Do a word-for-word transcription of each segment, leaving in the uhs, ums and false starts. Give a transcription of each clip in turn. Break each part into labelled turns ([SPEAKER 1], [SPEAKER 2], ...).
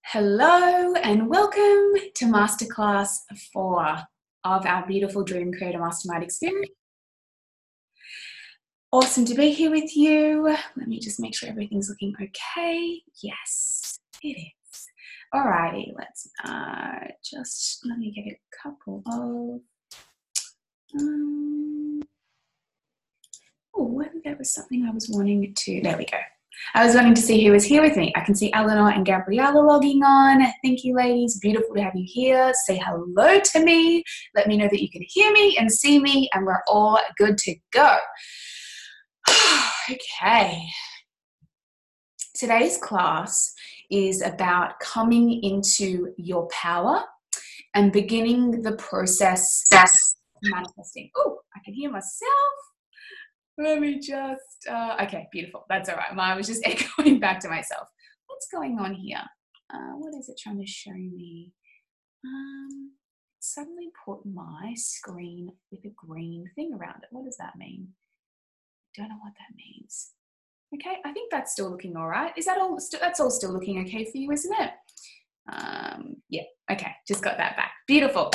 [SPEAKER 1] Hello and welcome to Masterclass four of our beautiful Dream Creator Mastermind experience. Awesome to be here with you. Let me just make sure everything's looking okay. Yes, it is. Alrighty, let's uh, just, let me get a couple of, um, oh, there was something I was wanting to, there we go. I was wanting to see who was here with me. I can see Eleanor and Gabriella logging on. Thank you, ladies. Beautiful to have you here. Say hello to me. Let me know that you can hear me and see me, and we're all good to go. Okay. Today's class is about coming into your power and beginning the process of manifesting. Oh, I can hear myself. Let me just, uh, okay, beautiful. That's all right. I was just echoing back to myself. What's going on here? Uh, what is it trying to show me? Um, suddenly put my screen with a green thing around it. What does that mean? Don't know what that means. Okay, I think that's still looking all right. Is that all? St- that's all still looking okay for you, isn't it? Um, yeah, okay, just got that back. Beautiful.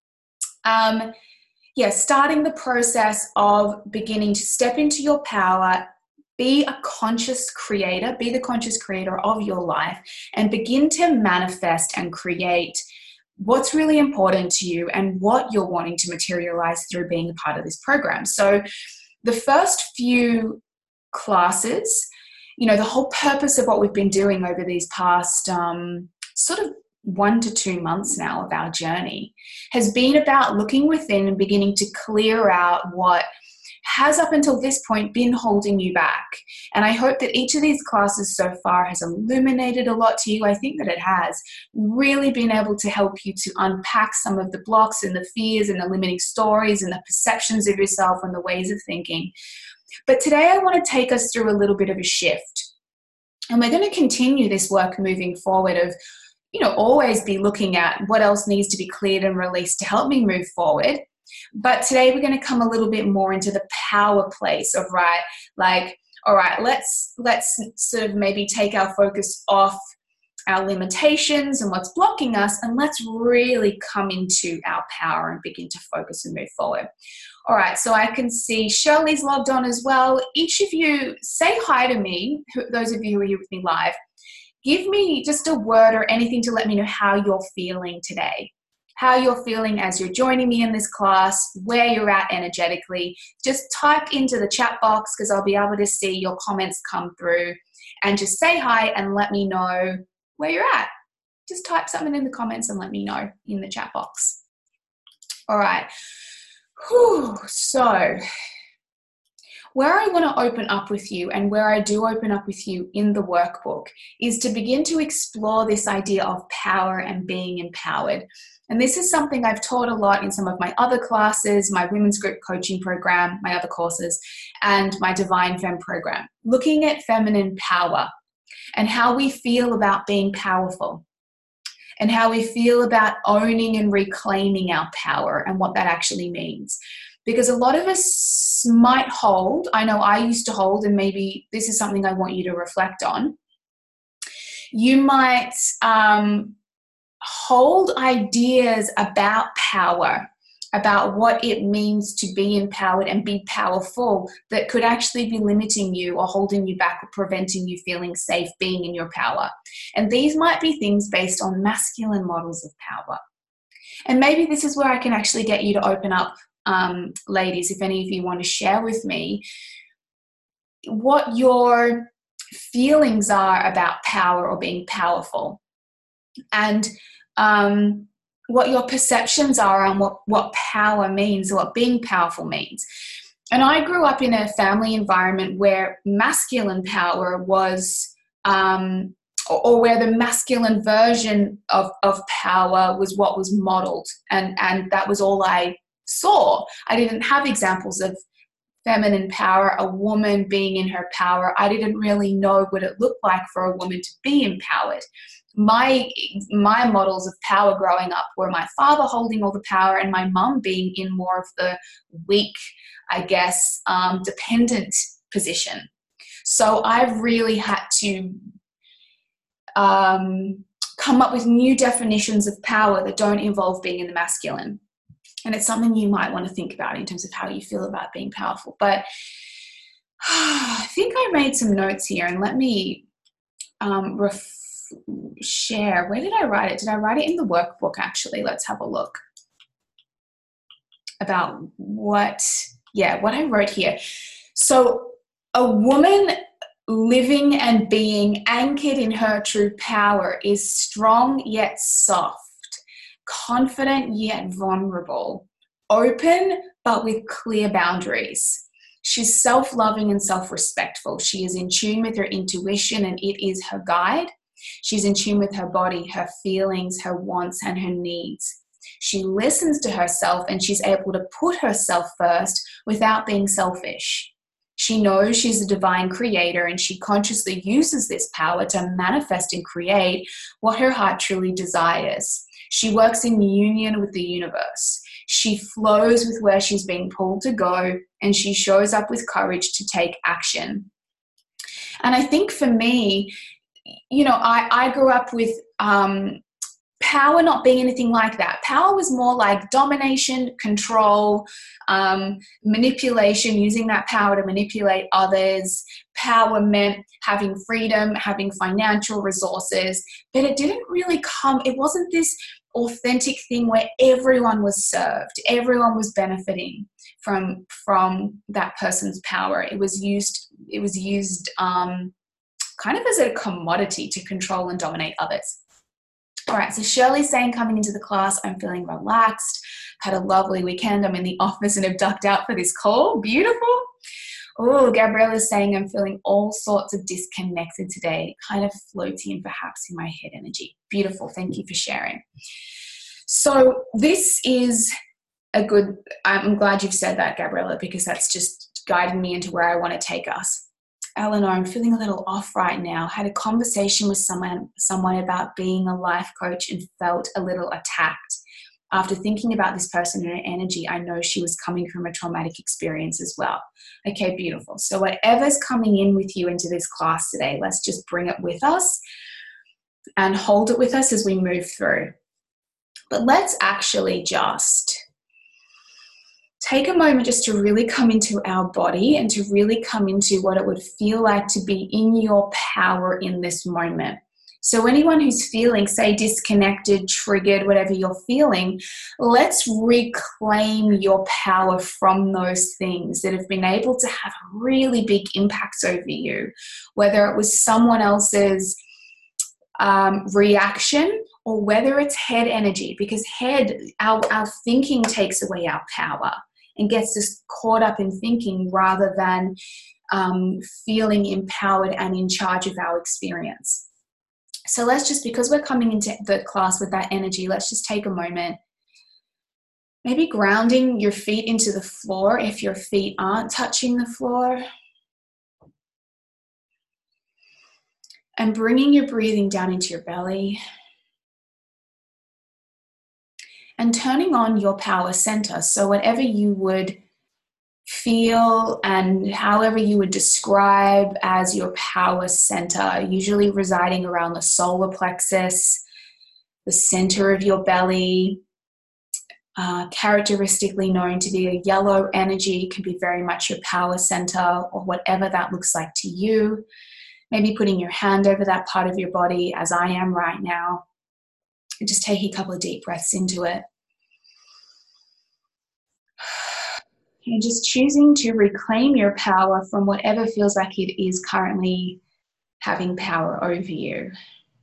[SPEAKER 1] Um, Yeah, starting the process of beginning to step into your power, be a conscious creator, be the conscious creator of your life, and begin to manifest and create what's really important to you and what you're wanting to materialize through being a part of this program. So the first few classes, you know, the whole purpose of what we've been doing over these past um, sort of one to two months now of our journey has been about looking within and beginning to clear out what has up until this point been holding you back. And I hope that each of these classes so far has illuminated a lot to you. I think that it has really been able to help you to unpack some of the blocks and the fears and the limiting stories and the perceptions of yourself and the ways of thinking. But today I want to take us through a little bit of a shift. And we're going to continue this work moving forward of you know, always be looking at what else needs to be cleared and released to help me move forward. But today we're going to come a little bit more into the power place of, right, like, all right, let's, let's sort of maybe take our focus off our limitations and what's blocking us, and let's really come into our power and begin to focus and move forward. All right, so I can see Shirley's logged on as well. Each of you say hi to me, those of you who are here with me live. Give me just a word or anything to let me know how you're feeling today, how you're feeling as you're joining me in this class, where you're at energetically. Just type into the chat box because I'll be able to see your comments come through, and just say hi and let me know where you're at. Just type something in the comments and let me know in the chat box. All right. Whew. So where I want to open up with you, and where I do open up with you in the workbook, is to begin to explore this idea of power and being empowered. And this is something I've taught a lot in some of my other classes, my women's group coaching program, my other courses, and my Divine Femme program, looking at feminine power and how we feel about being powerful and how we feel about owning and reclaiming our power and what that actually means. Because a lot of us might hold, I know I used to hold, and maybe this is something I want you to reflect on. You might um, hold ideas about power, about what it means to be empowered and be powerful, that could actually be limiting you or holding you back or preventing you feeling safe being in your power. And these might be things based on masculine models of power. And maybe this is where I can actually get you to open up. Um, ladies, if any of you want to share with me what your feelings are about power or being powerful, and um, what your perceptions are on what, what power means or what being powerful means. And I grew up in a family environment where masculine power was, um, or, or where the masculine version of, of power was what was modeled, and, and that was all I saw. I didn't have examples of feminine power, a woman being in her power. I didn't really know what it looked like for a woman to be empowered. My my models of power growing up were my father holding all the power and my mum being in more of the weak, I guess, um, dependent position. So I've really had to um, come up with new definitions of power that don't involve being in the masculine. And it's something you might want to think about in terms of how you feel about being powerful. But I think I made some notes here, and let me um, ref- share. Where did I write it? Did I write it in the workbook, actually? Let's have a look about what, yeah, what I wrote here. So a woman living and being anchored in her true power is strong yet soft, confident yet vulnerable, open but with clear boundaries. She's self-loving and self-respectful. She is in tune with her intuition, and it is her guide. She's in tune with her body, her feelings, her wants, and her needs. She listens to herself, and she's able to put herself first without being selfish. She knows she's a divine creator, and she consciously uses this power to manifest and create what her heart truly desires. She works in union with the universe. She flows with where she's being pulled to go, and she shows up with courage to take action. And I think for me, you know, I, I grew up with um, power not being anything like that. Power was more like domination, control, um, manipulation, using that power to manipulate others. Power meant having freedom, having financial resources, but it didn't really come, it wasn't this authentic thing where everyone was served, everyone was benefiting from, from that person's power. It was used, it was used um, kind of as a commodity to control and dominate others. All right, so Shirley's saying, coming into the class, I'm feeling relaxed, had a lovely weekend. I'm in the office and have ducked out for this call. Beautiful. Oh, Gabriella's saying, I'm feeling all sorts of disconnected today, kind of floaty and perhaps in my head energy. Beautiful. Thank you for sharing. So this is a good, I'm glad you've said that, Gabriella, because that's just guiding me into where I want to take us. Eleanor, I'm feeling a little off right now. Had a conversation with someone, someone about being a life coach and felt a little attacked. After thinking about this person and her energy, I know she was coming from a traumatic experience as well. Okay, beautiful. So whatever's coming in with you into this class today, let's just bring it with us and hold it with us as we move through. But let's actually just take a moment just to really come into our body and to really come into what it would feel like to be in your power in this moment. So anyone who's feeling, say, disconnected, triggered, whatever you're feeling, let's reclaim your power from those things that have been able to have really big impacts over you, whether it was someone else's um, reaction or whether it's head energy, because head, our, our thinking takes away our power and gets us caught up in thinking rather than um, feeling empowered and in charge of our experience. So let's just, because we're coming into the class with that energy, let's just take a moment, maybe grounding your feet into the floor if your feet aren't touching the floor, and bringing your breathing down into your belly and turning on your power center. So whatever you would feel and however you would describe as your power center, usually residing around the solar plexus, the center of your belly, uh, characteristically known to be a yellow energy, can be very much your power center, or whatever that looks like to you. Maybe putting your hand over that part of your body as I am right now. And just take a couple of deep breaths into it. And just choosing to reclaim your power from whatever feels like it is currently having power over you.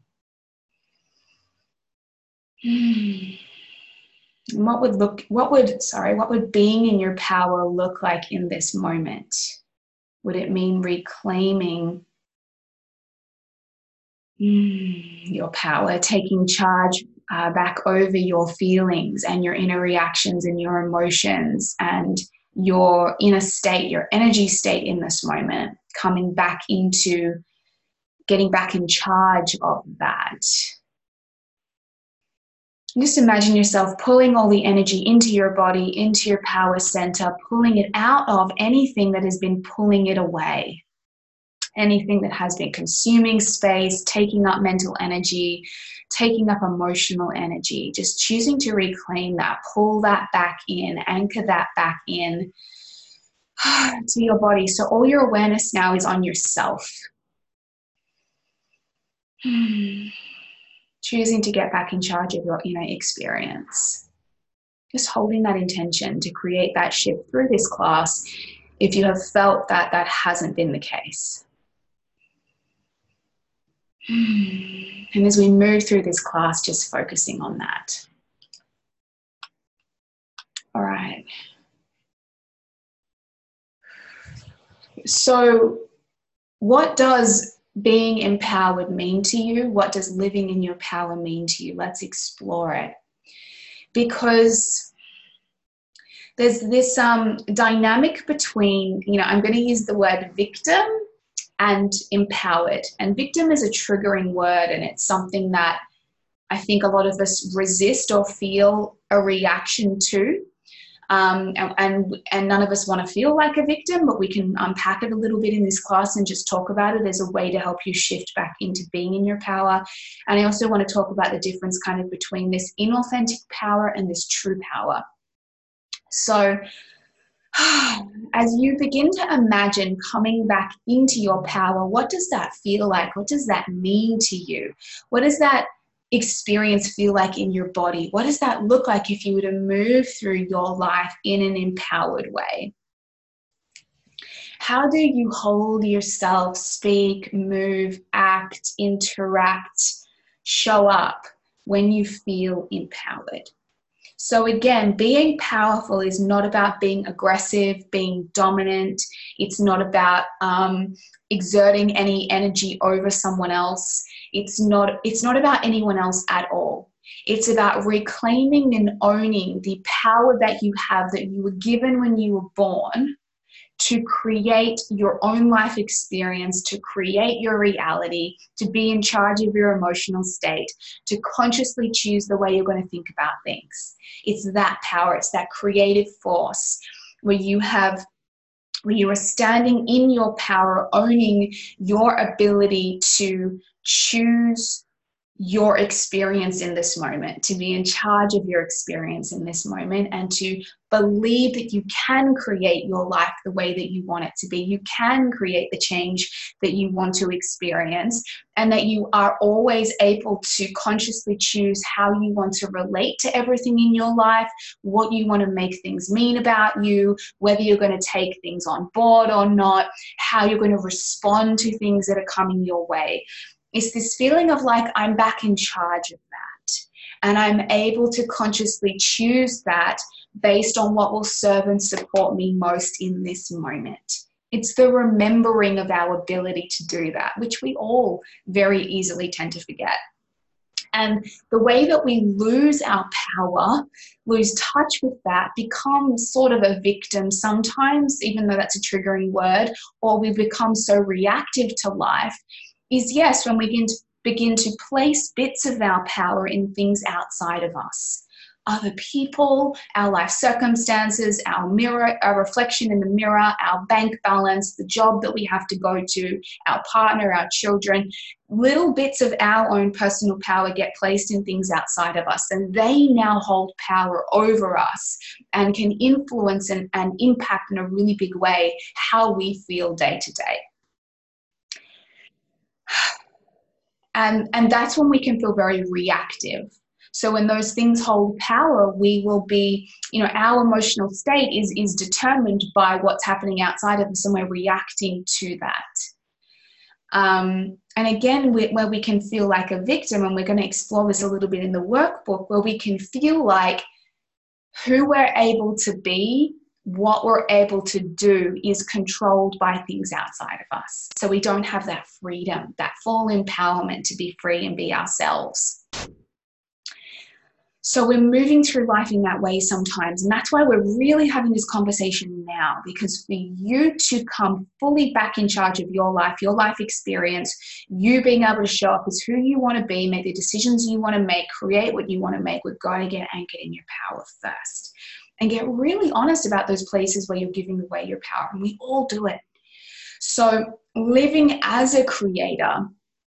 [SPEAKER 1] And what would look, what would, sorry, what would being in your power look like in this moment? Would it mean reclaiming your power, taking charge uh, back over your feelings and your inner reactions and your emotions and your inner state, your energy state in this moment, coming back into getting back in charge of that? Just imagine yourself pulling all the energy into your body, into your power center, pulling it out of anything that has been pulling it away. anything that has been consuming space, taking up mental energy, taking up emotional energy, just choosing to reclaim that, pull that back in, anchor that back in to your body. So all your awareness now is on yourself. Choosing to get back in charge of your inner experience. Just holding that intention to create that shift through this class if you have felt that that hasn't been the case. And as we move through this class, just focusing on that. All right. So what does being empowered mean to you? What does living in your power mean to you? Let's explore it. Because there's this um, dynamic between, you know, I'm going to use the word victim and empowered. And victim is a triggering word, and it's something that I think a lot of us resist or feel a reaction to. Um, and, and, and none of us want to feel like a victim, but we can unpack it a little bit in this class and just talk about it as a way to help you shift back into being in your power. And I also want to talk about the difference kind of between this inauthentic power and this true power. So as you begin to imagine coming back into your power, what does that feel like? What does that mean to you? What does that experience feel like in your body? What does that look like if you were to move through your life in an empowered way? How do you hold yourself, speak, move, act, interact, show up when you feel empowered? So again, being powerful is not about being aggressive, being dominant. It's not about um, exerting any energy over someone else. It's not, it's not about anyone else at all. It's about reclaiming and owning the power that you have, that you were given when you were born, to create your own life experience, to create your reality, to be in charge of your emotional state, to consciously choose the way you're going to think about things. It's that power, it's that creative force where you have, where you are standing in your power, owning your ability to choose your experience in this moment, to be in charge of your experience in this moment, and to believe that you can create your life the way that you want it to be. You can create the change that you want to experience, and that you are always able to consciously choose how you want to relate to everything in your life, what you want to make things mean about you, whether you're going to take things on board or not, how you're going to respond to things that are coming your way. It's this feeling of like, I'm back in charge of that, and I'm able to consciously choose that based on what will serve and support me most in this moment. It's the remembering of our ability to do that, which we all very easily tend to forget. And the way that we lose our power, lose touch with that, become sort of a victim sometimes, even though that's a triggering word, or we become so reactive to life, is yes, when we begin to, begin to place bits of our power in things outside of us. Other people, our life circumstances, our mirror, our reflection in the mirror, our bank balance, the job that we have to go to, our partner, our children. Little bits of our own personal power get placed in things outside of us, and they now hold power over us and can influence and, and impact in a really big way how we feel day to day. And, and that's when we can feel very reactive. So when those things hold power, we will be, you know, our emotional state is, is determined by what's happening outside of us, and we're reacting to that. Um, and again, we, where we can feel like a victim, and we're going to explore this a little bit in the workbook, where we can feel like who we're able to be, what we're able to do is controlled by things outside of us. So we don't have that freedom, that full empowerment to be free and be ourselves. So we're moving through life in that way sometimes. And that's why we're really having this conversation now, because for you to come fully back in charge of your life, your life experience, you being able to show up as who you want to be, make the decisions you want to make, create what you want to make, we've got to get anchored in your power first. And get really honest about those places where you're giving away your power. And we all do it. So living as a creator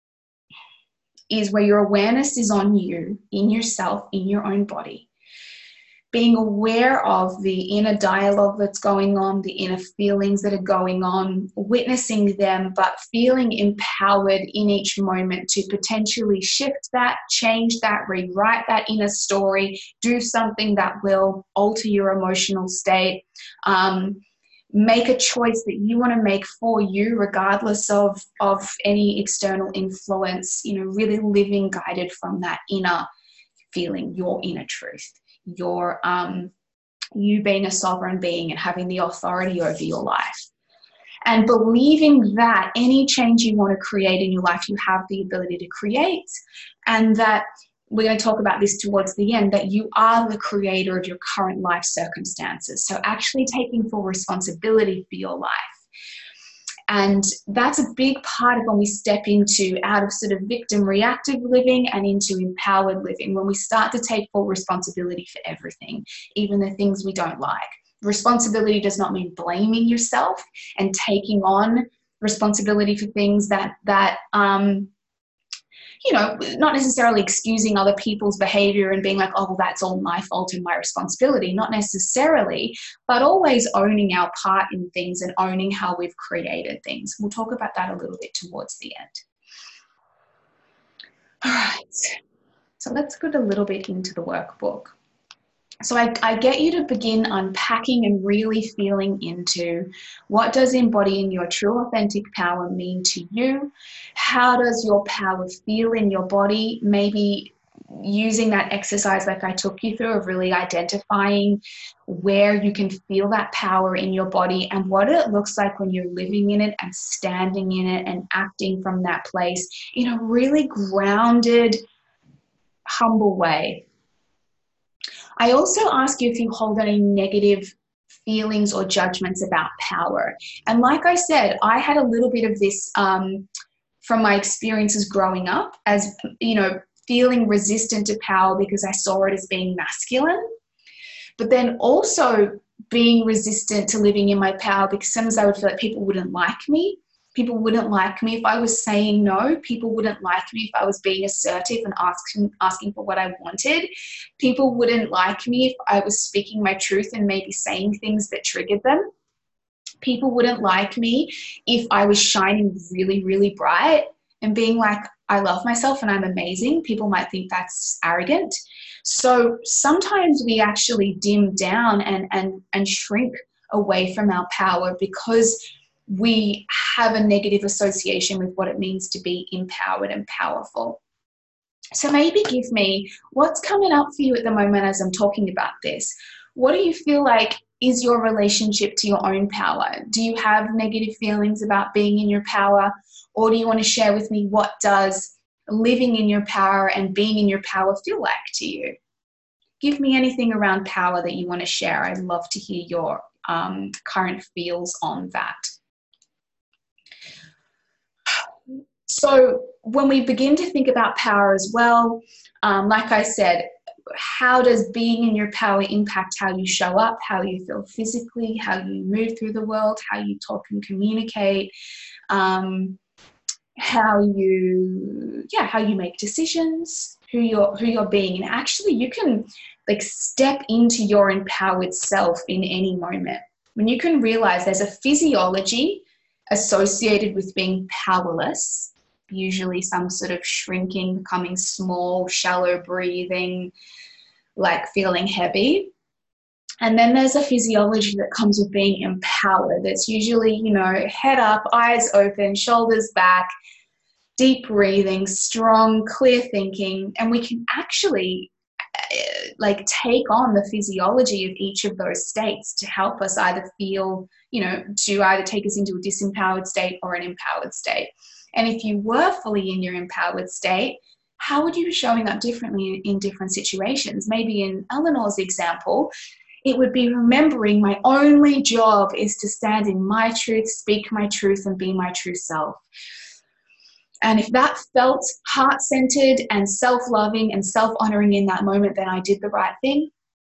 [SPEAKER 1] is where your awareness is on you, in yourself, in your own body. Being aware of the inner dialogue that's going on, the inner feelings that are going on, witnessing them, but feeling empowered in each moment to potentially shift that, change that, rewrite that inner story, do something that will alter your emotional state, um, make a choice that you want to make for you, regardless of, of any external influence, you know, really living guided from that inner feeling, your inner truth. Your um, you being a sovereign being and having the authority over your life. And believing that any change you want to create in your life, you have the ability to create. And that we're going to talk about this towards the end, that you are the creator of your current life circumstances. So actually taking full responsibility for your life. And that's a big part of when we step into out of sort of victim reactive living and into empowered living, when we start to take full responsibility for everything, even the things we don't like. Responsibility does not mean blaming yourself and taking on responsibility for things that, that um, you know, not necessarily excusing other people's behavior and being like, oh, well, that's all my fault and my responsibility. Not necessarily, but always owning our part in things and owning how we've created things. We'll talk about that a little bit towards the end. All right, so let's get a little bit into the workbook. So I, I get you to begin unpacking and really feeling into what does embodying your true authentic power mean to you? How does your power feel in your body? Maybe using that exercise like I took you through of really identifying where you can feel that power in your body and what it looks like when you're living in it and standing in it and acting from that place in a really grounded, humble way. I also ask you if you hold any negative feelings or judgments about power. And like I said, I had a little bit of this um, from my experiences growing up as, you know, feeling resistant to power because I saw it as being masculine. But then also being resistant to living in my power because sometimes I would feel like people wouldn't like me. People wouldn't like me if I was saying no. People wouldn't like me if I was being assertive and asking, asking for what I wanted. People wouldn't like me if I was speaking my truth and maybe saying things that triggered them. People wouldn't like me if I was shining really, really bright and being like, I love myself and I'm amazing. People might think that's arrogant. So sometimes we actually dim down and, and, and shrink away from our power because we have a negative association with what it means to be empowered and powerful. So maybe give me what's coming up for you at the moment as I'm talking about this. What do you feel like is your relationship to your own power? Do you have negative feelings about being in your power? Or do you want to share with me what does living in your power and being in your power feel like to you? Give me anything around power that you want to share. I'd love to hear your um, current feels on that. So when we begin to think about power as well, um, like I said, how does being in your power impact how you show up, how you feel physically, how you move through the world, how you talk and communicate, um, how you, yeah, how you make decisions, who you're, who you're being. And actually you can like step into your empowered self in any moment. When you can realize there's a physiology associated with being powerless, usually some sort of shrinking, becoming small, shallow breathing, like feeling heavy. And then there's a physiology that comes with being empowered. That's usually, you know, head up, eyes open, shoulders back, deep breathing, strong, clear thinking. And we can actually uh, like take on the physiology of each of those states to help us either feel, you know, to either take us into a disempowered state or an empowered state. And if you were fully in your empowered state, how would you be showing up differently in different situations? Maybe in Eleanor's example, it would be remembering my only job is to stand in my truth, speak my truth, and be my true self. And if that felt heart-centered and self-loving and self-honoring in that moment, then I did the right thing.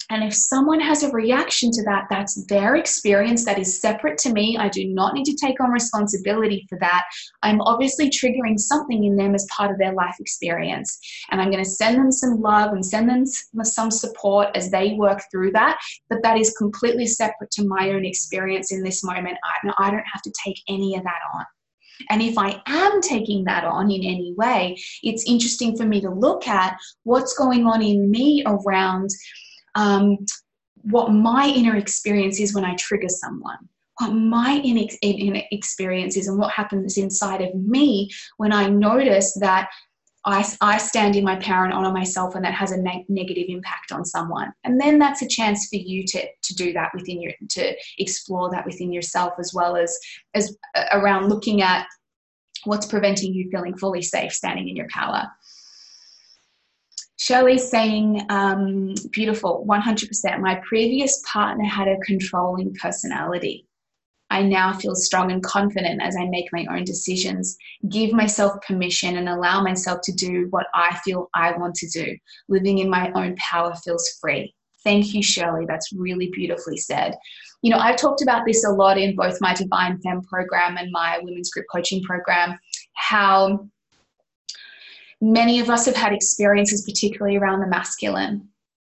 [SPEAKER 1] And if someone has a reaction to that, that's their experience. That is separate to me. I do not need to take on responsibility for that. I'm obviously triggering something in them as part of their life experience. And I'm going to send them some love and send them some support as they work through that. But that is completely separate to my own experience in this moment. I, I don't have to take any of that on. And if I am taking that on in any way, it's interesting for me to look at what's going on in me around Um, what my inner experience is when I trigger someone, what my inner, inner experience is and what happens inside of me when I notice that I, I stand in my power and honor myself, and that has a ne- negative impact on someone. And then that's a chance for you to, to do that within your, to explore that within yourself, as well as, as uh, around looking at what's preventing you feeling fully safe standing in your power. Shirley's saying, um, beautiful, one hundred percent. My previous partner had a controlling personality. I now feel strong and confident as I make my own decisions, give myself permission and allow myself to do what I feel I want to do. Living in my own power feels free. Thank you, Shirley. That's really beautifully said. You know, I've talked about this a lot in both my Divine Femme program and my Women's Group Coaching program, how many of us have had experiences, particularly around the masculine,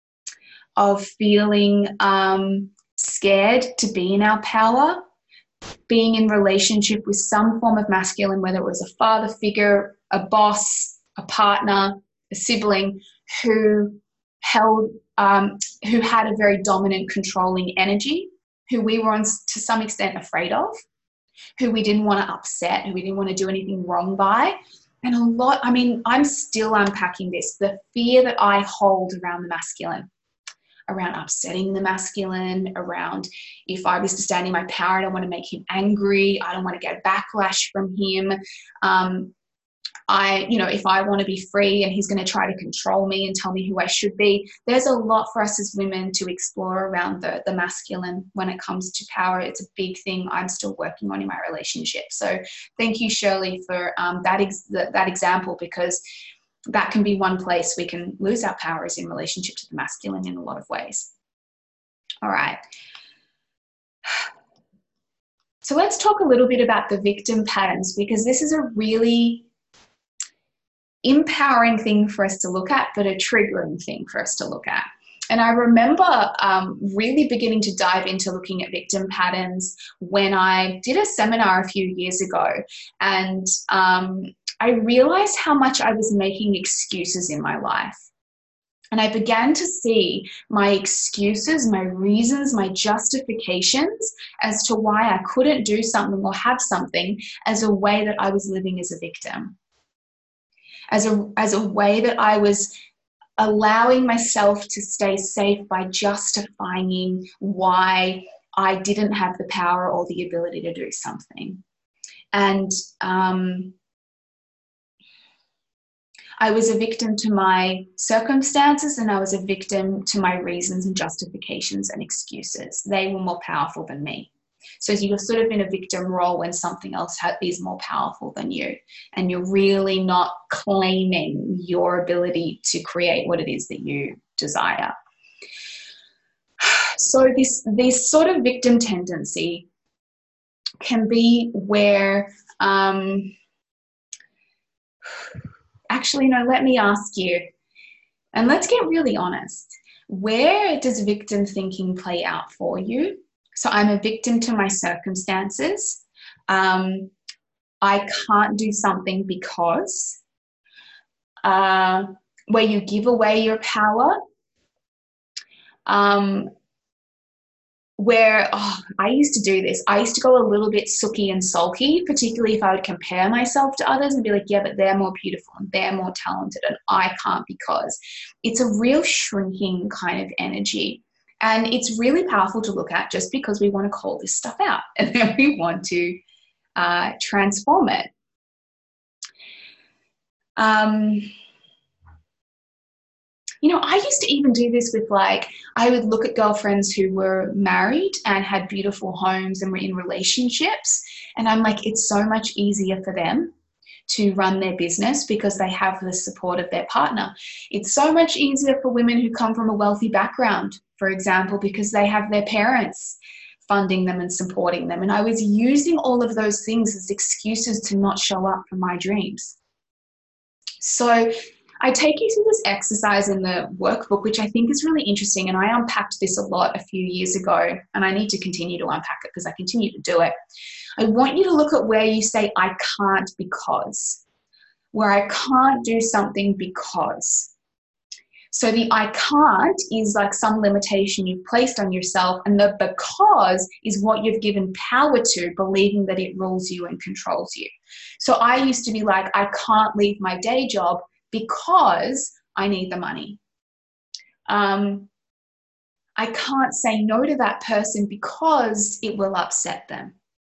[SPEAKER 1] of feeling um, scared to be in our power, being in relationship with some form of masculine, whether it was a father figure, a boss, a partner, a sibling, who held, um, who had a very dominant, controlling energy, who we were on, to some extent afraid of, who we didn't want to upset, who we didn't want to do anything wrong by. And a lot, I mean, I'm still unpacking this, the fear that I hold around the masculine, around upsetting the masculine, around if I was to stand in my power, I don't want to make him angry. I don't want to get backlash from him. Um, I, you know, if I want to be free and he's going to try to control me and tell me who I should be, there's a lot for us as women to explore around the, the masculine when it comes to power. It's a big thing I'm still working on in my relationship. So thank you, Shirley, for um, that, ex- that, that example, because that can be one place we can lose our power is in relationship to the masculine in a lot of ways. All right. So let's talk a little bit about the victim patterns, because this is a really empowering thing for us to look at, but a triggering thing for us to look at. And I remember um, really beginning to dive into looking at victim patterns when I did a seminar a few years ago. And um, I realized how much I was making excuses in my life. And I began to see my excuses, my reasons, my justifications as to why I couldn't do something or have something as a way that I was living as a victim. As a, as a way that I was allowing myself to stay safe by justifying why I didn't have the power or the ability to do something. And um, I was a victim to my circumstances, and I was a victim to my reasons and justifications and excuses. They were more powerful than me. So you're sort of in a victim role when something else is more powerful than you, and you're really not claiming your ability to create what it is that you desire. So this, this sort of victim tendency can be where, um, actually, no, let me ask you, and let's get really honest. Where does victim thinking play out for you? So I'm a victim to my circumstances. Um, I can't do something because, uh, where you give away your power, um, where, oh, I used to do this. I used to go a little bit sooky and sulky, particularly if I would compare myself to others and be like, yeah, but they're more beautiful and they're more talented and I can't, because it's a real shrinking kind of energy. And it's really powerful to look at, just because we want to call this stuff out and then we want to uh, transform it. Um, you know, I used to even do this with, like, I would look at girlfriends who were married and had beautiful homes and were in relationships. And I'm like, it's so much easier for them to run their business because they have the support of their partner. It's so much easier for women who come from a wealthy background, for example, because they have their parents funding them and supporting them. And I was using all of those things as excuses to not show up for my dreams. So I take you through this exercise in the workbook, which I think is really interesting. And I unpacked this a lot a few years ago, and I need to continue to unpack it because I continue to do it. I want you to look at where you say, I can't because, where I can't do something because. So the I can't is like some limitation you've placed on yourself, and the because is what you've given power to, believing that it rules you and controls you. So I used to be like, I can't leave my day job because I need the money. Um, I can't say no to that person because it will upset them.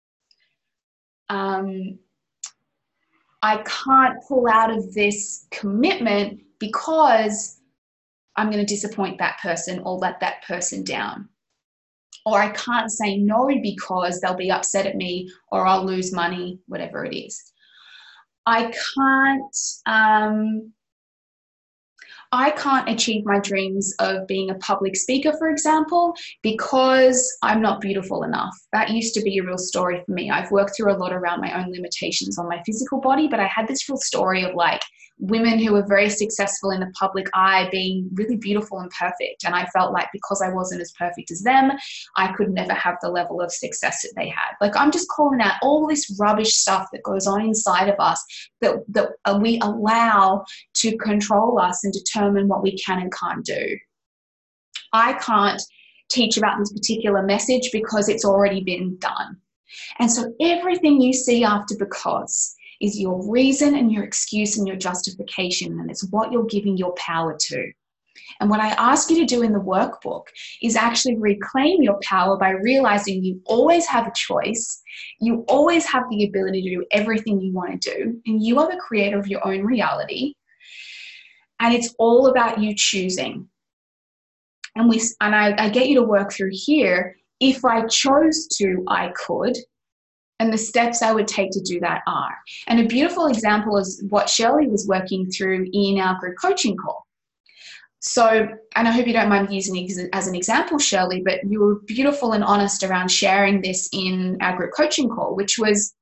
[SPEAKER 1] Um, I can't pull out of this commitment because I'm going to disappoint that person or let that person down. Or I can't say no because they'll be upset at me or I'll lose money, whatever it is. I can't, um, I can't achieve my dreams of being a public speaker, for example, because I'm not beautiful enough. That used to be a real story for me. I've worked through a lot around my own limitations on my physical body, but I had this real story of like women who were very successful in the public eye being really beautiful and perfect. And I felt like because I wasn't as perfect as them, I could never have the level of success that they had. Like I'm just calling out all this rubbish stuff that goes on inside of us that, that we allow to control us and determine what we can and can't do. I can't teach about this particular message because it's already been done. And so everything you see after because is your reason and your excuse and your justification, and it's what you're giving your power to. And what I ask you to do in the workbook is actually reclaim your power by realizing you always have a choice. You always have the ability to do everything you want to do, and you are the creator of your own reality. And it's all about you choosing. And we and I, I get you to work through here. If I chose to, I could. And the steps I would take to do that are. And a beautiful example is what Shirley was working through in our group coaching call. So, and I hope you don't mind using it as an example, Shirley, but you were beautiful and honest around sharing this in our group coaching call, which was,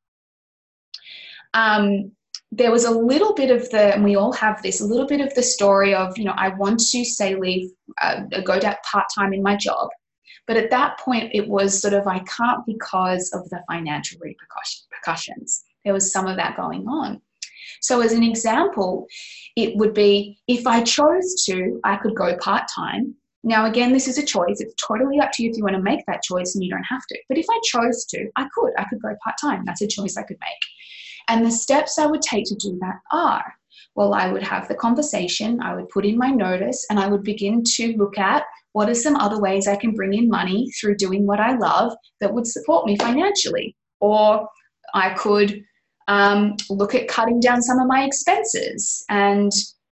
[SPEAKER 1] um, there was a little bit of the, and we all have this, a little bit of the story of, you know, I want to say leave, uh, go down part-time in my job. But at that point, it was sort of, I can't because of the financial repercussions. There was some of that going on. So as an example, it would be, if I chose to, I could go part-time. Now, again, this is a choice. It's totally up to you if you want to make that choice, and you don't have to. But if I chose to, I could. I could go part-time. That's a choice I could make. And the steps I would take to do that are, well, I would have the conversation, I would put in my notice, and I would begin to look at what are some other ways I can bring in money through doing what I love that would support me financially. Or I could um, look at cutting down some of my expenses and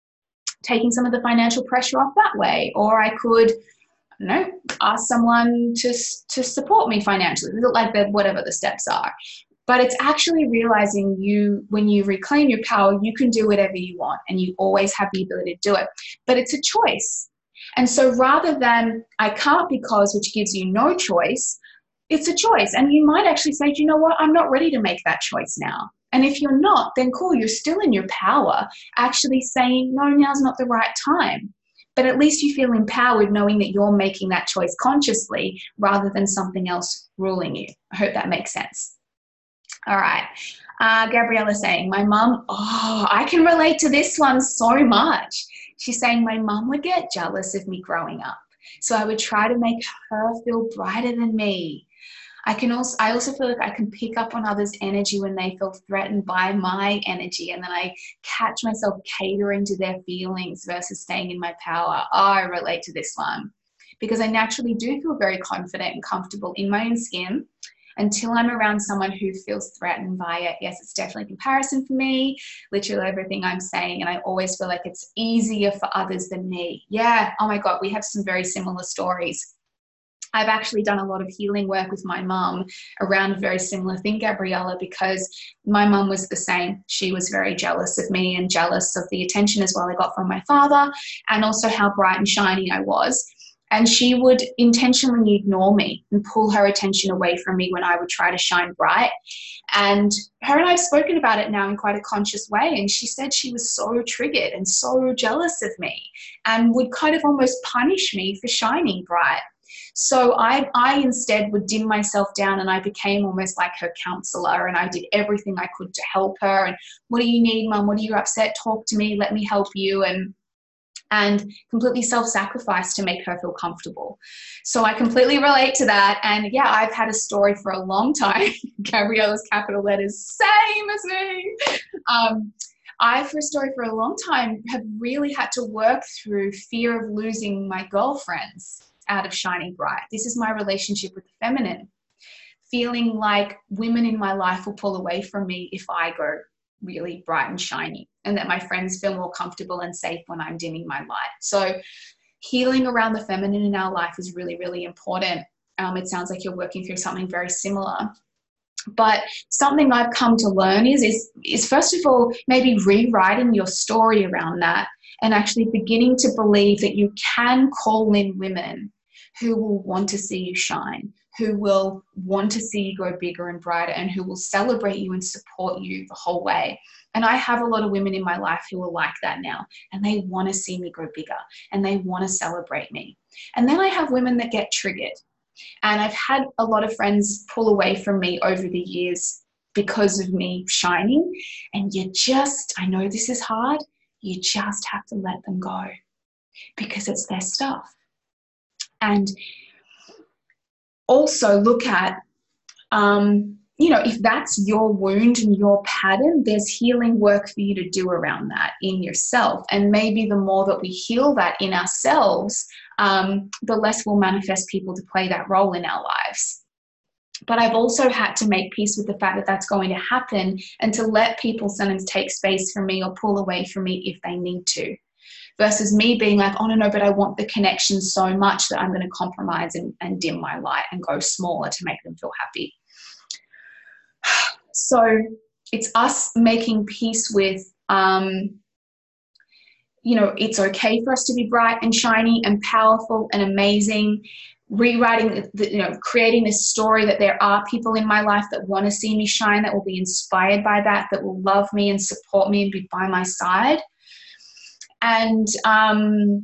[SPEAKER 1] taking some of the financial pressure off that way. Or I could, I don't know, ask someone to, to support me financially, like the, whatever the steps are. But it's actually realizing you, when you reclaim your power, you can do whatever you want, and you always have the ability to do it. But it's a choice. And so rather than I can't because, which gives you no choice, it's a choice. And you might actually say, do you know what? I'm not ready to make that choice now. And if you're not, then cool, you're still in your power, actually saying, no, now's not the right time. But at least you feel empowered knowing that you're making that choice consciously rather than something else ruling you. I hope that makes sense. All right. Uh, Gabriella saying, my mum, oh, I can relate to this one so much. She's saying my mum would get jealous of me growing up. So I would try to make her feel brighter than me. I can also, I also feel like I can pick up on others' energy when they feel threatened by my energy. And then I catch myself catering to their feelings versus staying in my power. Oh, I relate to this one because I naturally do feel very confident and comfortable in my own skin until I'm around someone who feels threatened by it. Yes, it's definitely comparison for me, literally everything I'm saying. And I always feel like it's easier for others than me. Yeah. Oh my God, we have some very similar stories. I've actually done a lot of healing work with my mum around a very similar thing, Gabriella, because my mum was the same. She was very jealous of me and jealous of the attention as well I got from my father, and also how bright and shiny I was. And she would intentionally ignore me and pull her attention away from me when I would try to shine bright. And her and I have spoken about it now in quite a conscious way. And she said she was so triggered and so jealous of me and would kind of almost punish me for shining bright. So I, I instead would dim myself down, and I became almost like her counselor, and I did everything I could to help her. And what do you need, Mum? What are you upset? Talk to me. Let me help you. And and completely self-sacrifice to make her feel comfortable. So I completely relate to that. And yeah, I've had a story for a long time. Gabriella's capital letters, same as me. Um, I, for a story for a long time, have really had to work through fear of losing my girlfriends out of shining bright. This is my relationship with the feminine. Feeling like women in my life will pull away from me if I go really bright and shiny, and that my friends feel more comfortable and safe when I'm dimming my light. So healing around the feminine in our life is really, really important. Um, it sounds like you're working through something very similar. But something I've come to learn is, is, is first of all, maybe rewriting your story around that and actually beginning to believe that you can call in women who will want to see you shine, who will want to see you go bigger and brighter, and who will celebrate you and support you the whole way. And I have a lot of women in my life who are like that now, and they want to see me grow bigger and they want to celebrate me. And then I have women that get triggered. And I've had a lot of friends pull away from me over the years because of me shining. And you just, I know this is hard, you just have to let them go because it's their stuff. And also look at, um, you know, if that's your wound and your pattern, there's healing work for you to do around that in yourself. And maybe the more that we heal that in ourselves, um, the less we'll manifest people to play that role in our lives. But I've also had to make peace with the fact that that's going to happen, and to let people sometimes take space from me or pull away from me if they need to. Versus me being like, oh, no, no, but I want the connection so much that I'm going to compromise and, and dim my light and go smaller to make them feel happy. So it's us making peace with, um, you know, it's okay for us to be bright and shiny and powerful and amazing. Rewriting, the, you know, creating this story that there are people in my life that want to see me shine, that will be inspired by that, that will love me and support me and be by my side. And um,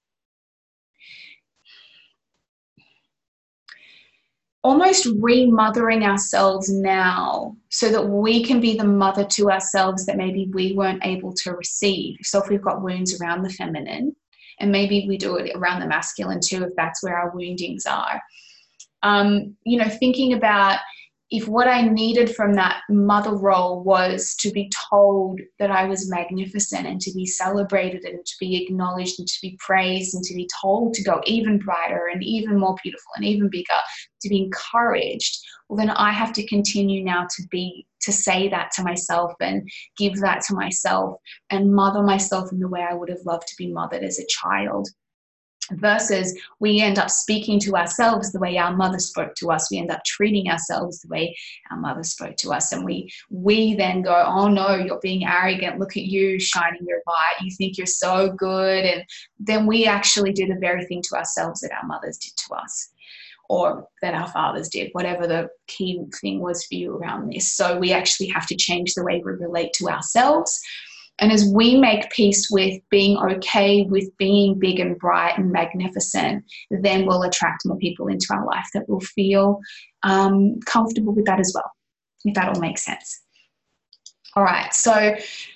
[SPEAKER 1] almost remothering ourselves now so that we can be the mother to ourselves that maybe we weren't able to receive. So if we've got wounds around the feminine, and maybe we do it around the masculine too, if that's where our woundings are. Um, you know, thinking about if what I needed from that mother role was to be told that I was magnificent and to be celebrated and to be acknowledged and to be praised and to be told to go even brighter and even more beautiful and even bigger, to be encouraged, well, then I have to continue now to be, to say that to myself and give that to myself and mother myself in the way I would have loved to be mothered as a child. Versus we end up speaking to ourselves the way our mother spoke to us. We end up treating ourselves the way our mother spoke to us. And we we then go, oh no, you're being arrogant. Look at you shining your light. You think you're so good. And then we actually do the very thing to ourselves that our mothers did to us, or that our fathers did, whatever the key thing was for you around this. So we actually have to change the way we relate to ourselves. And as we make peace with being okay with being big and bright and magnificent, then we'll attract more people into our life that will feel um, comfortable with that as well, if that all makes sense. All right, so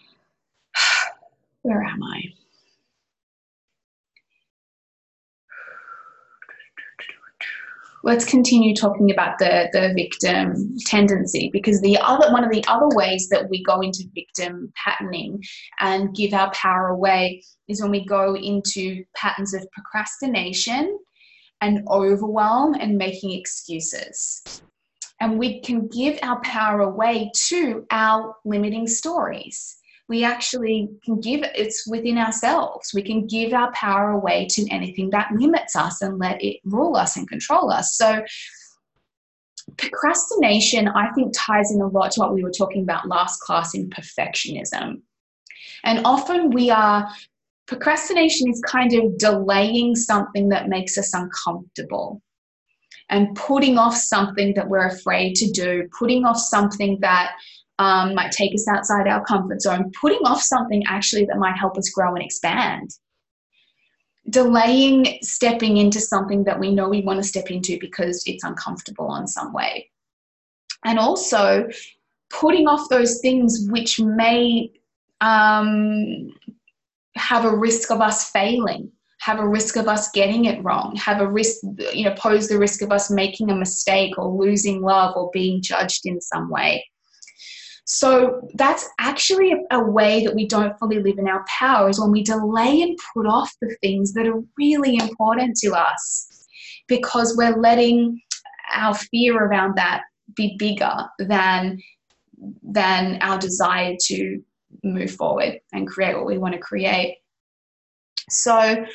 [SPEAKER 1] where am I? Let's continue talking about the, the victim tendency, because the other one of the other ways that we go into victim patterning and give our power away is when we go into patterns of procrastination and overwhelm and making excuses. And we can give our power away to our limiting stories. we actually can give, it's within ourselves. We can give our power away to anything that limits us and let it rule us and control us. So procrastination, I think, ties in a lot to what we were talking about last class in perfectionism. And often we are, procrastination is kind of delaying something that makes us uncomfortable and putting off something that we're afraid to do, putting off something that um, might take us outside our comfort zone, putting off something actually that might help us grow and expand. Delaying stepping into something that we know we want to step into because it's uncomfortable in some way. And also putting off those things which may um, have a risk of us failing, have a risk of us getting it wrong, have a risk, you know, pose the risk of us making a mistake or losing love or being judged in some way. So that's actually a, a way that we don't fully live in our power, is when we delay and put off the things that are really important to us, because we're letting our fear around that be bigger than, than our desire to move forward and create what we want to create. So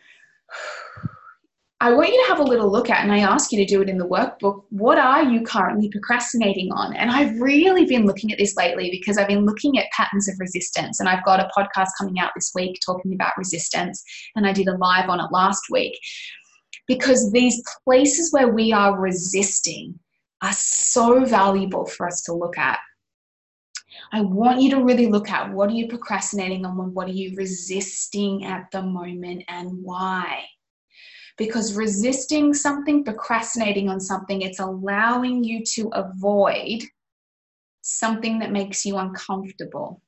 [SPEAKER 1] I want you to have a little look at, and I ask you to do it in the workbook, what are you currently procrastinating on? And I've really been looking at this lately because I've been looking at patterns of resistance, and I've got a podcast coming out this week talking about resistance, and I did a live on it last week, because these places where we are resisting are so valuable for us to look at. I want you to really look at, what are you procrastinating on? What are you resisting at the moment, and why? Because resisting something, procrastinating on something, it's allowing you to avoid something that makes you uncomfortable.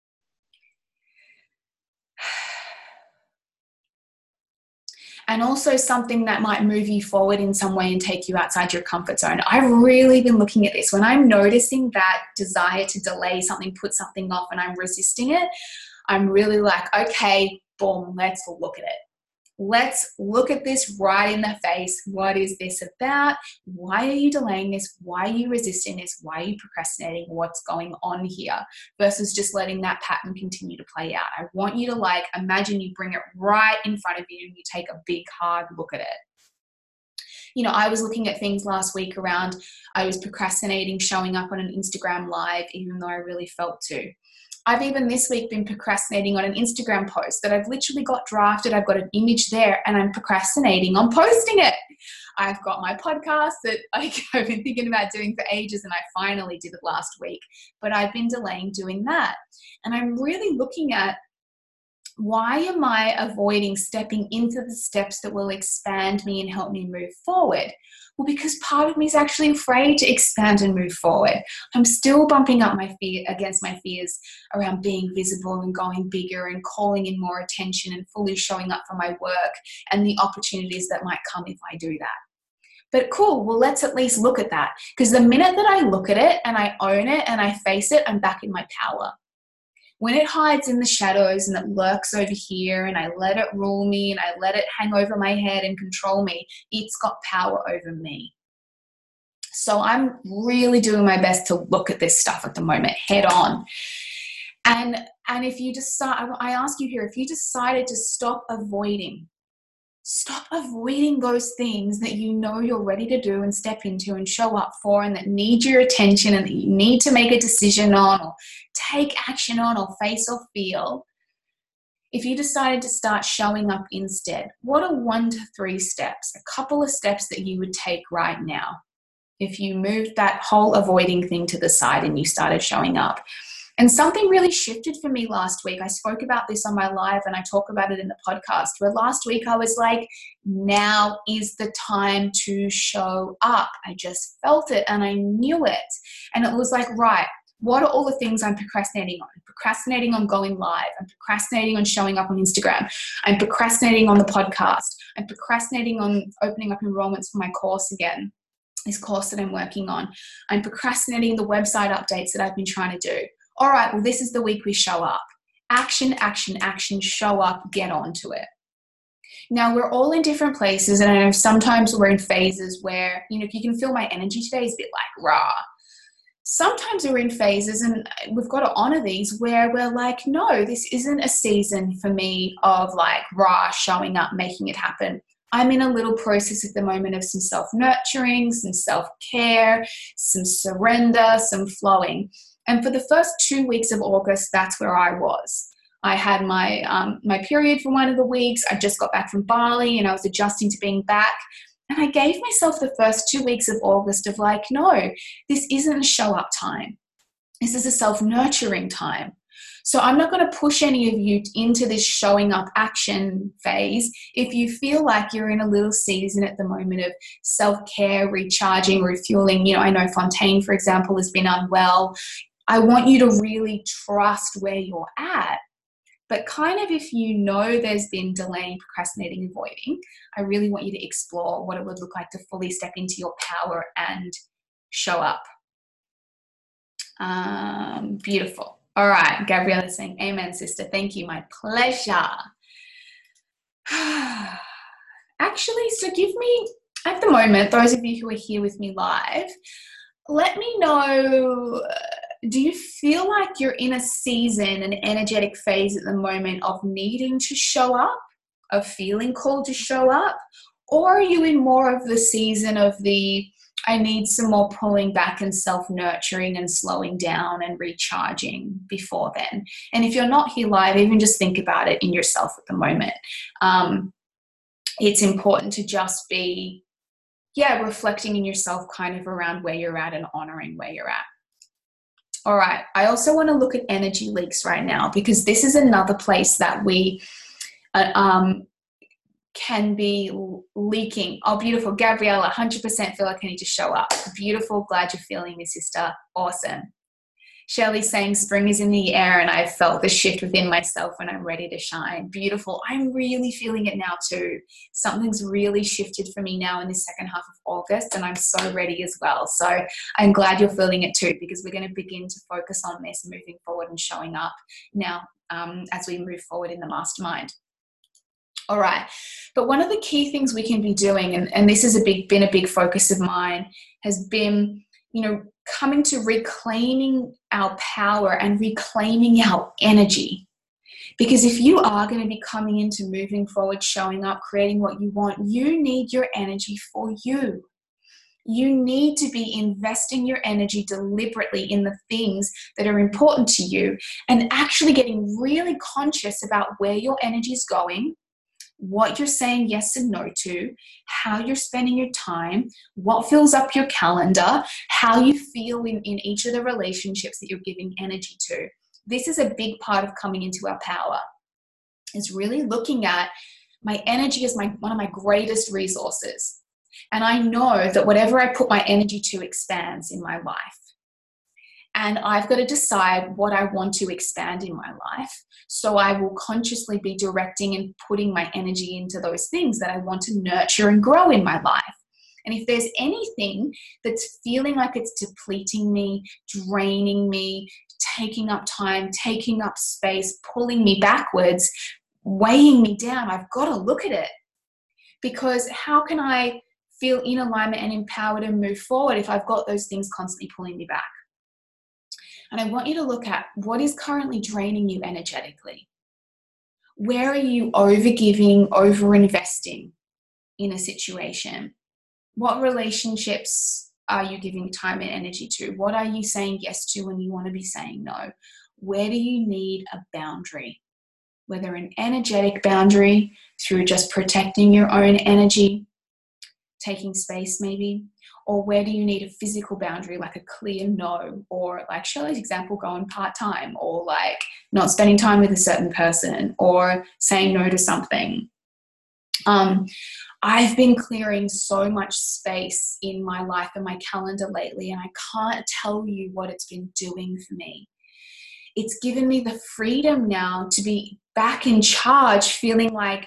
[SPEAKER 1] And also something that might move you forward in some way and take you outside your comfort zone. I've really been looking at this. When I'm noticing that desire to delay something, put something off, and I'm resisting it, I'm really like, okay, boom, let's look at it. Let's look at this right in the face. What is this about? Why are you delaying this? Why are you resisting this? Why are you procrastinating? What's going on here? Versus just letting that pattern continue to play out. I want you to, like, imagine you bring it right in front of you and you take a big, hard look at it. You know, I was looking at things last week around, I was procrastinating showing up on an Instagram live, even though I really felt to. I've even this week been procrastinating on an Instagram post that I've literally got drafted. I've got an image there and I'm procrastinating on posting it. I've got my podcast that I've been thinking about doing for ages, and I finally did it last week, but I've been delaying doing that. And I'm really looking at, why am I avoiding stepping into the steps that will expand me and help me move forward? Well, because part of me is actually afraid to expand and move forward. I'm still bumping up my fear against my fears around being visible and going bigger and calling in more attention and fully showing up for my work and the opportunities that might come if I do that. But cool, well, let's at least look at that. Because the minute that I look at it and I own it and I face it, I'm back in my power. When it hides in the shadows and it lurks over here and I let it rule me and I let it hang over my head and control me, it's got power over me. So I'm really doing my best to look at this stuff at the moment head on. And, and if you decide, I ask you here, if you decided to stop avoiding, stop avoiding those things that you know you're ready to do and step into and show up for, and that need your attention and that you need to make a decision on or take action on or face or feel. If you decided to start showing up instead, what are one to three steps, a couple of steps that you would take right now if you moved that whole avoiding thing to the side and you started showing up? And something really shifted for me last week. I spoke about this on my live and I talk about it in the podcast, where last week I was like, now is the time to show up. I just felt it and I knew it. And it was like, right, what are all the things I'm procrastinating on? I'm procrastinating on going live. I'm procrastinating on showing up on Instagram. I'm procrastinating on the podcast. I'm procrastinating on opening up enrollments for my course again, this course that I'm working on. I'm procrastinating the website updates that I've been trying to do. All right, well, this is the week we show up. Action, action, action, show up, get on to it. Now, we're all in different places, and I know sometimes we're in phases where, you know, if you can feel my energy today is a bit like rah. sometimes we're in phases, and we've got to honor these, where we're like, no, this isn't a season for me of like rah, showing up, making it happen. I'm in a little process at the moment of some self-nurturing, some self-care, some surrender, some flowing. And for the first two weeks of August, that's where I was. I had my um, my period for one of the weeks. I just got back from Bali and I was adjusting to being back. And I gave myself the first two weeks of August of like, no, this isn't a show up time. This is a self-nurturing time. So I'm not going to push any of you into this showing up action phase. If you feel like you're in a little season at the moment of self-care, recharging, refueling, you know, I know Fontaine, for example, has been unwell. I want you to really trust where you're at. But kind of if you know there's been delaying, procrastinating, avoiding, I really want you to explore what it would look like to fully step into your power and show up. Um, beautiful. All right, Gabriella is saying, amen, sister. Thank you. My pleasure. Actually, so give me, at the moment, those of you who are here with me live, let me know, do you feel like you're in a season, an energetic phase at the moment of needing to show up, of feeling called to show up? Or are you in more of the season of the, I need some more pulling back and self-nurturing and slowing down and recharging before then? And if you're not here live, even just think about it in yourself at the moment. Um, it's important to just be, yeah, reflecting in yourself kind of around where you're at and honoring where you're at. All right. I also want to look at energy leaks right now, because this is another place that we uh, um, can be leaking. Oh, beautiful. Gabriella, one hundred percent feel like I need to show up. Beautiful. Glad you're feeling me, sister. Awesome. Shelley saying spring is in the air and I've felt the shift within myself when I'm ready to shine. Beautiful. I'm really feeling it now too. Something's really shifted for me now in the second half of August, and I'm so ready as well. So I'm glad you're feeling it too, because we're going to begin to focus on this moving forward and showing up now um, as we move forward in the mastermind. All right. But one of the key things we can be doing, and, and this has a big, been a big focus of mine, has been, you know, coming to reclaiming our power and reclaiming our energy. Because if you are going to be coming into moving forward, showing up, creating what you want, you need your energy for you. You need to be investing your energy deliberately in the things that are important to you, and actually getting really conscious about where your energy is going, what you're saying yes and no to, how you're spending your time, what fills up your calendar, how you feel in, in each of the relationships that you're giving energy to. This is a big part of coming into our power, is really looking at my energy as my one of my greatest resources. And I know that whatever I put my energy to expands in my life. And I've got to decide what I want to expand in my life. So I will consciously be directing and putting my energy into those things that I want to nurture and grow in my life. And if there's anything that's feeling like it's depleting me, draining me, taking up time, taking up space, pulling me backwards, weighing me down, I've got to look at it. Because how can I feel in alignment and empowered and move forward if I've got those things constantly pulling me back? And I want you to look at what is currently draining you energetically. Where are you overgiving, over-investing in a situation? What relationships are you giving time and energy to? What are you saying yes to when you want to be saying no? Where do you need a boundary? Whether an energetic boundary through just protecting your own energy, taking space maybe, or where do you need a physical boundary, like a clear no, or like Shelley's example, going part-time, or like not spending time with a certain person, or saying no to something. Um, I've been clearing so much space in my life and my calendar lately, and I can't tell you what it's been doing for me. It's given me the freedom now to be back in charge, feeling like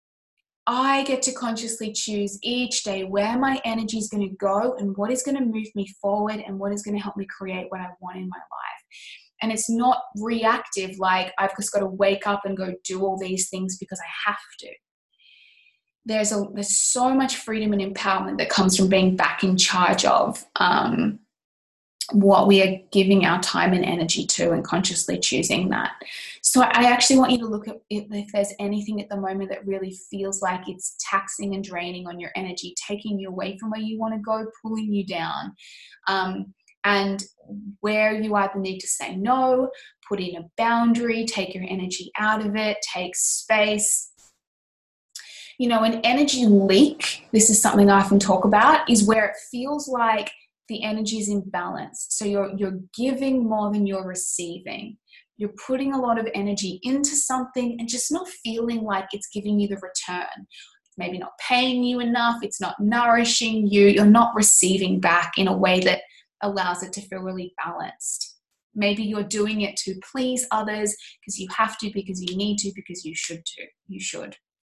[SPEAKER 1] I get to consciously choose each day where my energy is going to go and what is going to move me forward and what is going to help me create what I want in my life. And it's not reactive, like I've just got to wake up and go do all these things because I have to. There's a there's so much freedom and empowerment that comes from being back in charge of um, what we are giving our time and energy to, and consciously choosing that. So I actually want you to look at if there's anything at the moment that really feels like it's taxing and draining on your energy, taking you away from where you want to go, pulling you down. Um, and where you either need to say no, put in a boundary, take your energy out of it, take space. You know, an energy leak, this is something I often talk about, is where it feels like the energy is imbalance. So you're you're giving more than you're receiving. You're putting a lot of energy into something and just not feeling like it's giving you the return. Maybe not paying you enough. It's not nourishing you. You're not receiving back in a way that allows it to feel really balanced. Maybe you're doing it to please others because you have to, because you need to, because you should do. You should.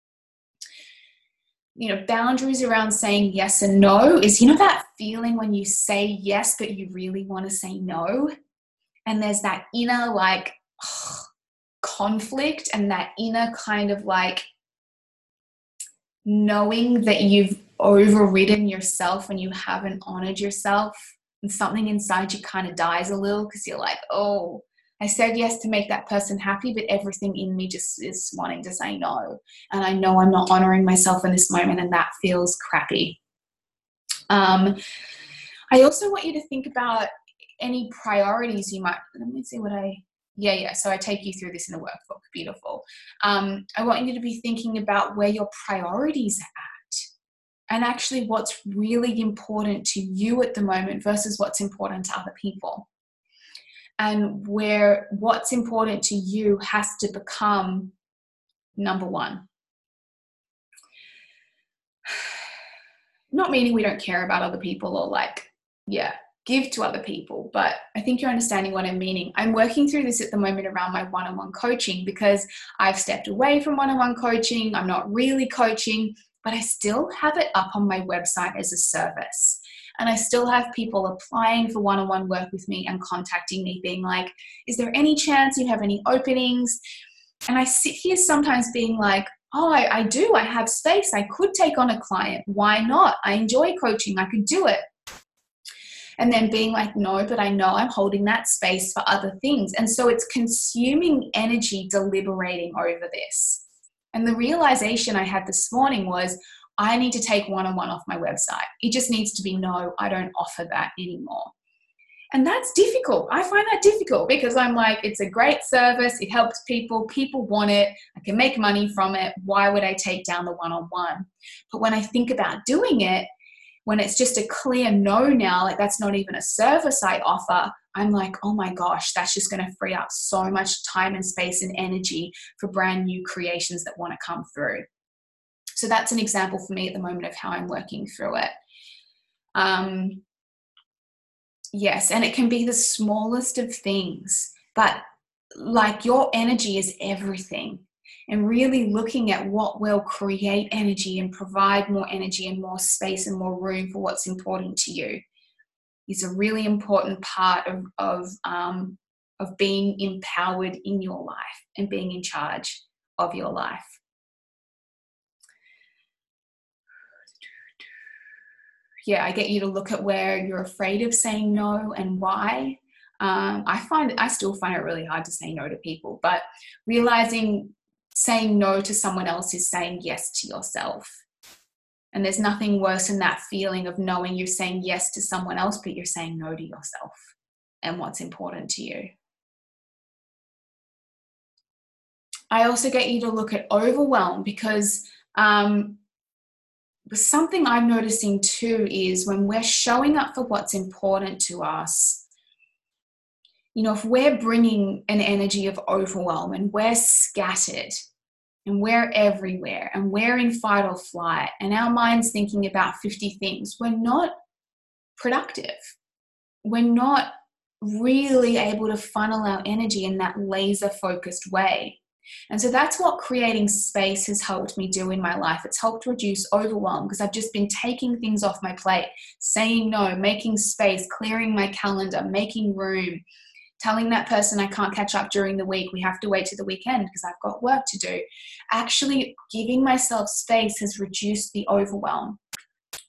[SPEAKER 1] You know, boundaries around saying yes and no is, you know, that feeling when you say yes, but you really want to say no. And there's that inner like ugh, conflict and that inner kind of like knowing that you've overridden yourself when you haven't honored yourself. And something inside you kind of dies a little because you're like, oh, I said yes to make that person happy, but everything in me just is wanting to say no. And I know I'm not honoring myself in this moment, and that feels crappy. Um, I also want you to think about any priorities you might, let me see what I, yeah, yeah. So I take you through this in a workbook. Beautiful. Um, I want you to be thinking about where your priorities are at, and actually what's really important to you at the moment versus what's important to other people. And where what's important to you has to become number one. Not meaning we don't care about other people or like, yeah, give to other people, but I think you're understanding what I'm meaning. I'm working through this at the moment around my one-on-one coaching because I've stepped away from one-on-one coaching. I'm not really coaching, but I still have it up on my website as a service. And I still have people applying for one-on-one work with me and contacting me being like, is there any chance you have any openings? And I sit here sometimes being like, oh, I, I do. I have space. I could take on a client. Why not? I enjoy coaching. I could do it. And then being like, no, but I know I'm holding that space for other things. And so it's consuming energy deliberating over this. And the realization I had this morning was, I need to take one-on-one off my website. It just needs to be, no, I don't offer that anymore. And that's difficult. I find that difficult because I'm like, it's a great service. It helps people. People want it. I can make money from it. Why would I take down the one-on-one? But when I think about doing it, when it's just a clear no now, like that's not even a service I offer, I'm like, oh my gosh, that's just going to free up so much time and space and energy for brand new creations that want to come through. So that's an example for me at the moment of how I'm working through it. Um, yes, and it can be the smallest of things, but like your energy is everything. And really looking at what will create energy and provide more energy and more space and more room for what's important to you is a really important part of, of, um, of being empowered in your life and being in charge of your life. Yeah, I get you to look at where you're afraid of saying no and why. Um, I find I still find it really hard to say no to people, but realizing saying no to someone else is saying yes to yourself. And there's nothing worse than that feeling of knowing you're saying yes to someone else, but you're saying no to yourself and what's important to you. I also get you to look at overwhelm because um, something I'm noticing too is when we're showing up for what's important to us, you know, if we're bringing an energy of overwhelm and we're scattered and we're everywhere and we're in fight or flight and our mind's thinking about fifty things, we're not productive. We're not really able to funnel our energy in that laser focused way. And so that's what creating space has helped me do in my life. It's helped reduce overwhelm because I've just been taking things off my plate, saying no, making space, clearing my calendar, making room, telling that person I can't catch up during the week. We have to wait to the weekend because I've got work to do. Actually giving myself space has reduced the overwhelm.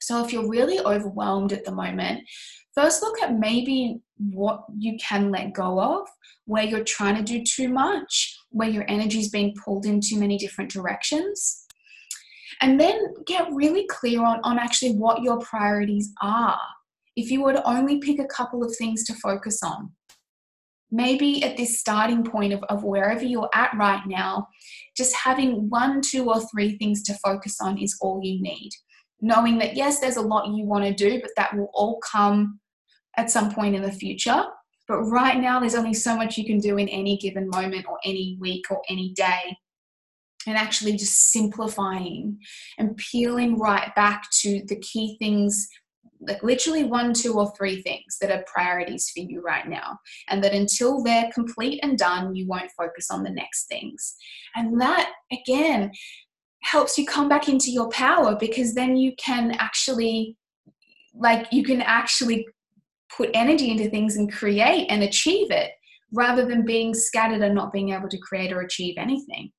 [SPEAKER 1] So if you're really overwhelmed at the moment, first look at maybe what you can let go of, where you're trying to do too much, where your energy is being pulled in too many different directions. And then get really clear on, on actually what your priorities are. If you were to only pick a couple of things to focus on, maybe at this starting point of, of wherever you're at right now, just having one, two, or three things to focus on is all you need. Knowing that, yes, there's a lot you want to do, but that will all come at some point in the future. But right now, there's only so much you can do in any given moment or any week or any day. And actually just simplifying and peeling right back to the key things, like literally one, two, or three things that are priorities for you right now. And that until they're complete and done, you won't focus on the next things. And that, again, helps you come back into your power, because then you can actually, like, you can actually put energy into things and create and achieve it, rather than being scattered and not being able to create or achieve anything.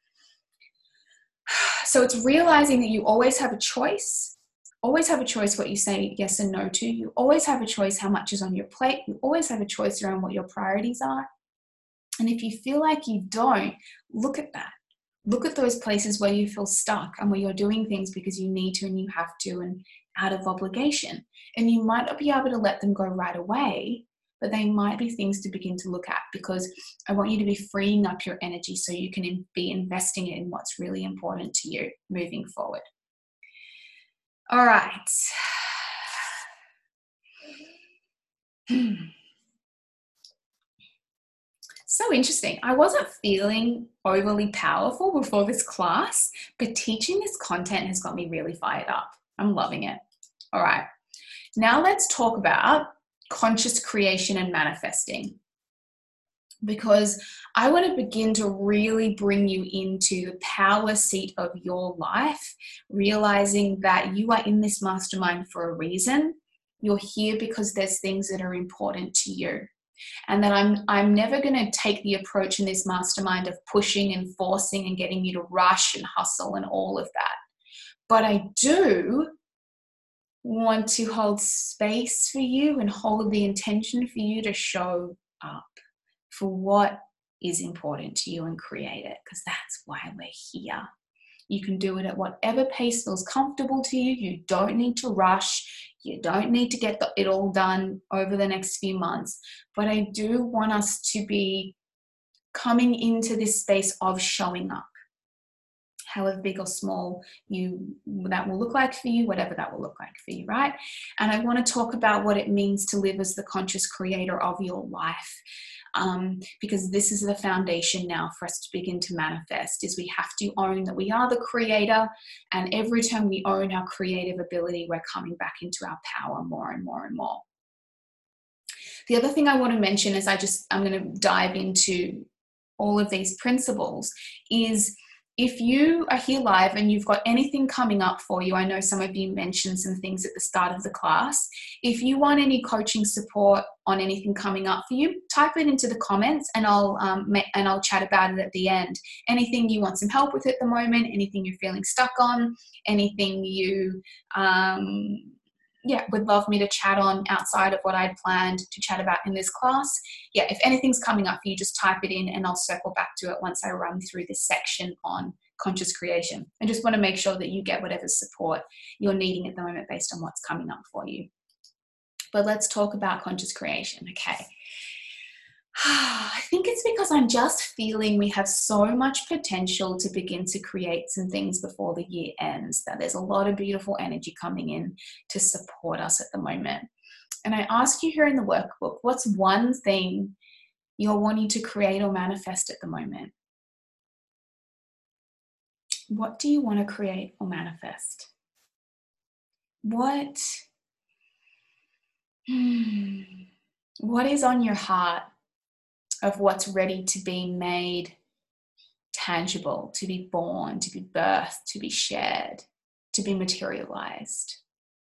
[SPEAKER 1] So it's realizing that you always have a choice, always have a choice what you say yes and no to. You always have a choice how much is on your plate. You always have a choice around what your priorities are. And if you feel like you don't, look at that. Look at those places where you feel stuck and where you're doing things because you need to and you have to and out of obligation. And you might not be able to let them go right away, but they might be things to begin to look at, because I want you to be freeing up your energy so you can in, be investing it in what's really important to you moving forward. All right. So interesting. I wasn't feeling overly powerful before this class, but teaching this content has got me really fired up. I'm loving it. All right. Now let's talk about conscious creation and manifesting, because I want to begin to really bring you into the power seat of your life, realizing that you are in this mastermind for a reason. You're here because there's things that are important to you. And that I'm I'm never going to take the approach in this mastermind of pushing and forcing and getting you to rush and hustle and all of that. But I do want to hold space for you and hold the intention for you to show up for what is important to you and create it, because that's why we're here. You can do it at whatever pace feels comfortable to you. You don't need to rush. You don't need to get the, it all done over the next few months. But I do want us to be coming into this space of showing up, however big or small you that will look like for you, whatever that will look like for you, right? And I want to talk about what it means to live as the conscious creator of your life. Um, because this is the foundation now for us to begin to manifest, is we have to own that we are the creator, and every time we own our creative ability, we're coming back into our power more and more and more. The other thing I want to mention is I just, I'm going to dive into all of these principles, is if you are here live and you've got anything coming up for you, I know some of you mentioned some things at the start of the class. If you want any coaching support on anything coming up for you, type it into the comments and I'll um, and I'll chat about it at the end. Anything you want some help with at the moment, anything you're feeling stuck on, anything you um, yeah, would love me to chat on outside of what I'd planned to chat about in this class. Yeah, if anything's coming up for you, just type it in and I'll circle back to it once I run through this section on conscious creation. I just want to make sure that you get whatever support you're needing at the moment based on what's coming up for you. But let's talk about conscious creation, okay? I think it's because I'm just feeling we have so much potential to begin to create some things before the year ends, that there's a lot of beautiful energy coming in to support us at the moment. And I ask you here in the workbook, what's one thing you're wanting to create or manifest at the moment? What do you want to create or manifest? What, hmm, what is on your heart of what's ready to be made tangible, to be born, to be birthed, to be shared, to be materialized?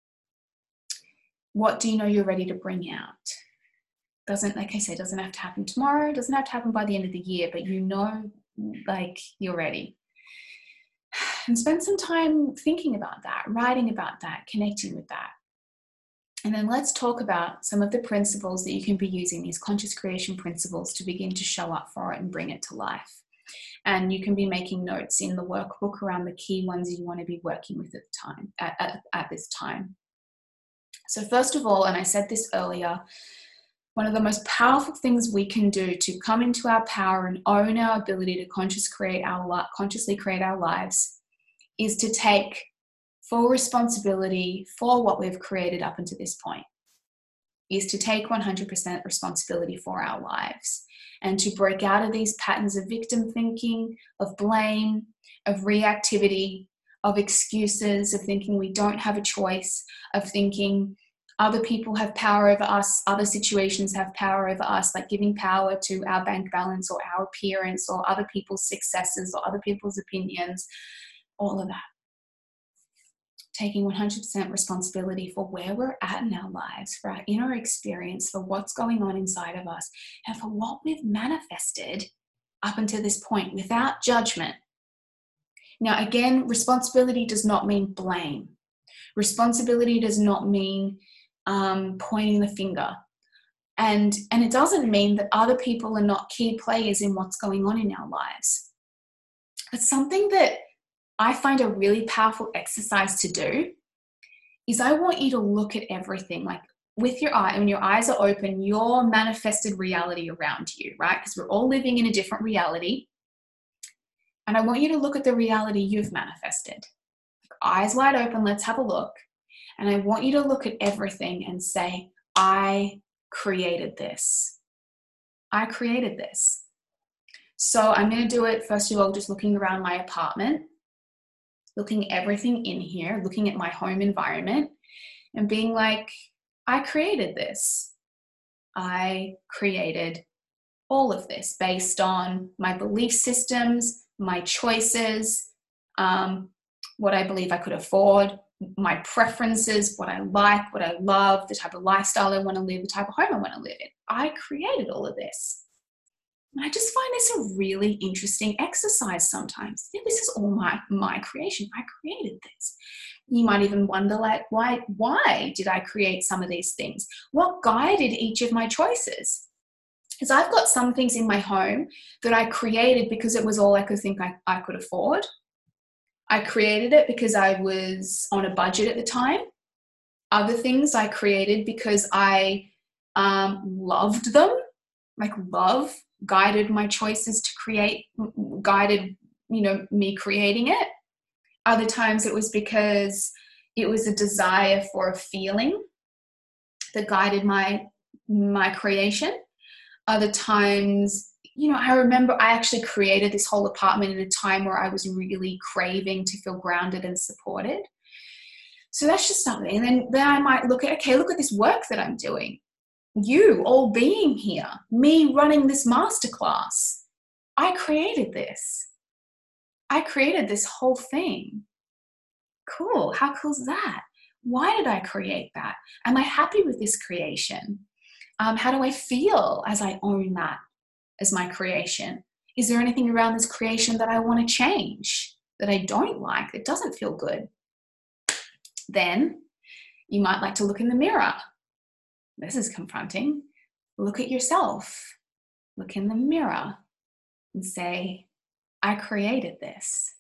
[SPEAKER 1] What do you know you're ready to bring out? Doesn't, like I said, doesn't have to happen tomorrow, doesn't have to happen by the end of the year, but you know, like, you're ready. And spend some time thinking about that, writing about that, connecting with that. And then let's talk about some of the principles that you can be using, these conscious creation principles, to begin to show up for it and bring it to life. And you can be making notes in the workbook around the key ones you want to be working with at the time, at, at, at this time. So first of all, and I said this earlier, one of the most powerful things we can do to come into our power and own our ability to conscious create our, consciously create our lives is to take full responsibility for what we've created up until this point, is to take one hundred percent responsibility for our lives and to break out of these patterns of victim thinking, of blame, of reactivity, of excuses, of thinking we don't have a choice, of thinking other people have power over us, other situations have power over us, like giving power to our bank balance or our appearance or other people's successes or other people's opinions, all of that. Taking one hundred percent responsibility for where we're at in our lives, for our inner experience, for what's going on inside of us, and for what we've manifested up until this point without judgment. Now, again, responsibility does not mean blame. Responsibility does not mean um, pointing the finger. And, and it doesn't mean that other people are not key players in what's going on in our lives. It's something that I find a really powerful exercise to do is I want you to look at everything like with your eye, and when your eyes are open, your manifested reality around you, right? Because we're all living in a different reality. And I want you to look at the reality you've manifested. Eyes wide open, let's have a look. And I want you to look at everything and say, I created this. I created this. So I'm going to do it, first of all, just looking around my apartment, looking at everything in here, looking at my home environment and being like, I created this. I created all of this based on my belief systems, my choices, um, what I believe I could afford, my preferences, what I like, what I love, the type of lifestyle I want to live, the type of home I want to live in. I created all of this. And I just find this a really interesting exercise sometimes. Yeah, this is all my, my creation. I created this. You might even wonder, like, why, why did I create some of these things? What guided each of my choices? Because I've got some things in my home that I created because it was all I could think I, I could afford. I created it because I was on a budget at the time. Other things I created because I um, loved them, like love guided my choices to create, guided, you know, me creating it. Other times it was because it was a desire for a feeling that guided my, my creation. Other times, you know, I remember I actually created this whole apartment in a time where I was really craving to feel grounded and supported. So that's just something. And then, then I might look at, okay, look at this work that I'm doing. You all being here, me running this masterclass. I created this. I created this whole thing. Cool. How cool is that? Why did I create that? Am I happy with this creation? Um, how do I feel as I own that as my creation? Is there anything around this creation that I want to change, that I don't like, that doesn't feel good? Then you might like to look in the mirror. This is confronting. Look at yourself. Look in the mirror and say, I created this.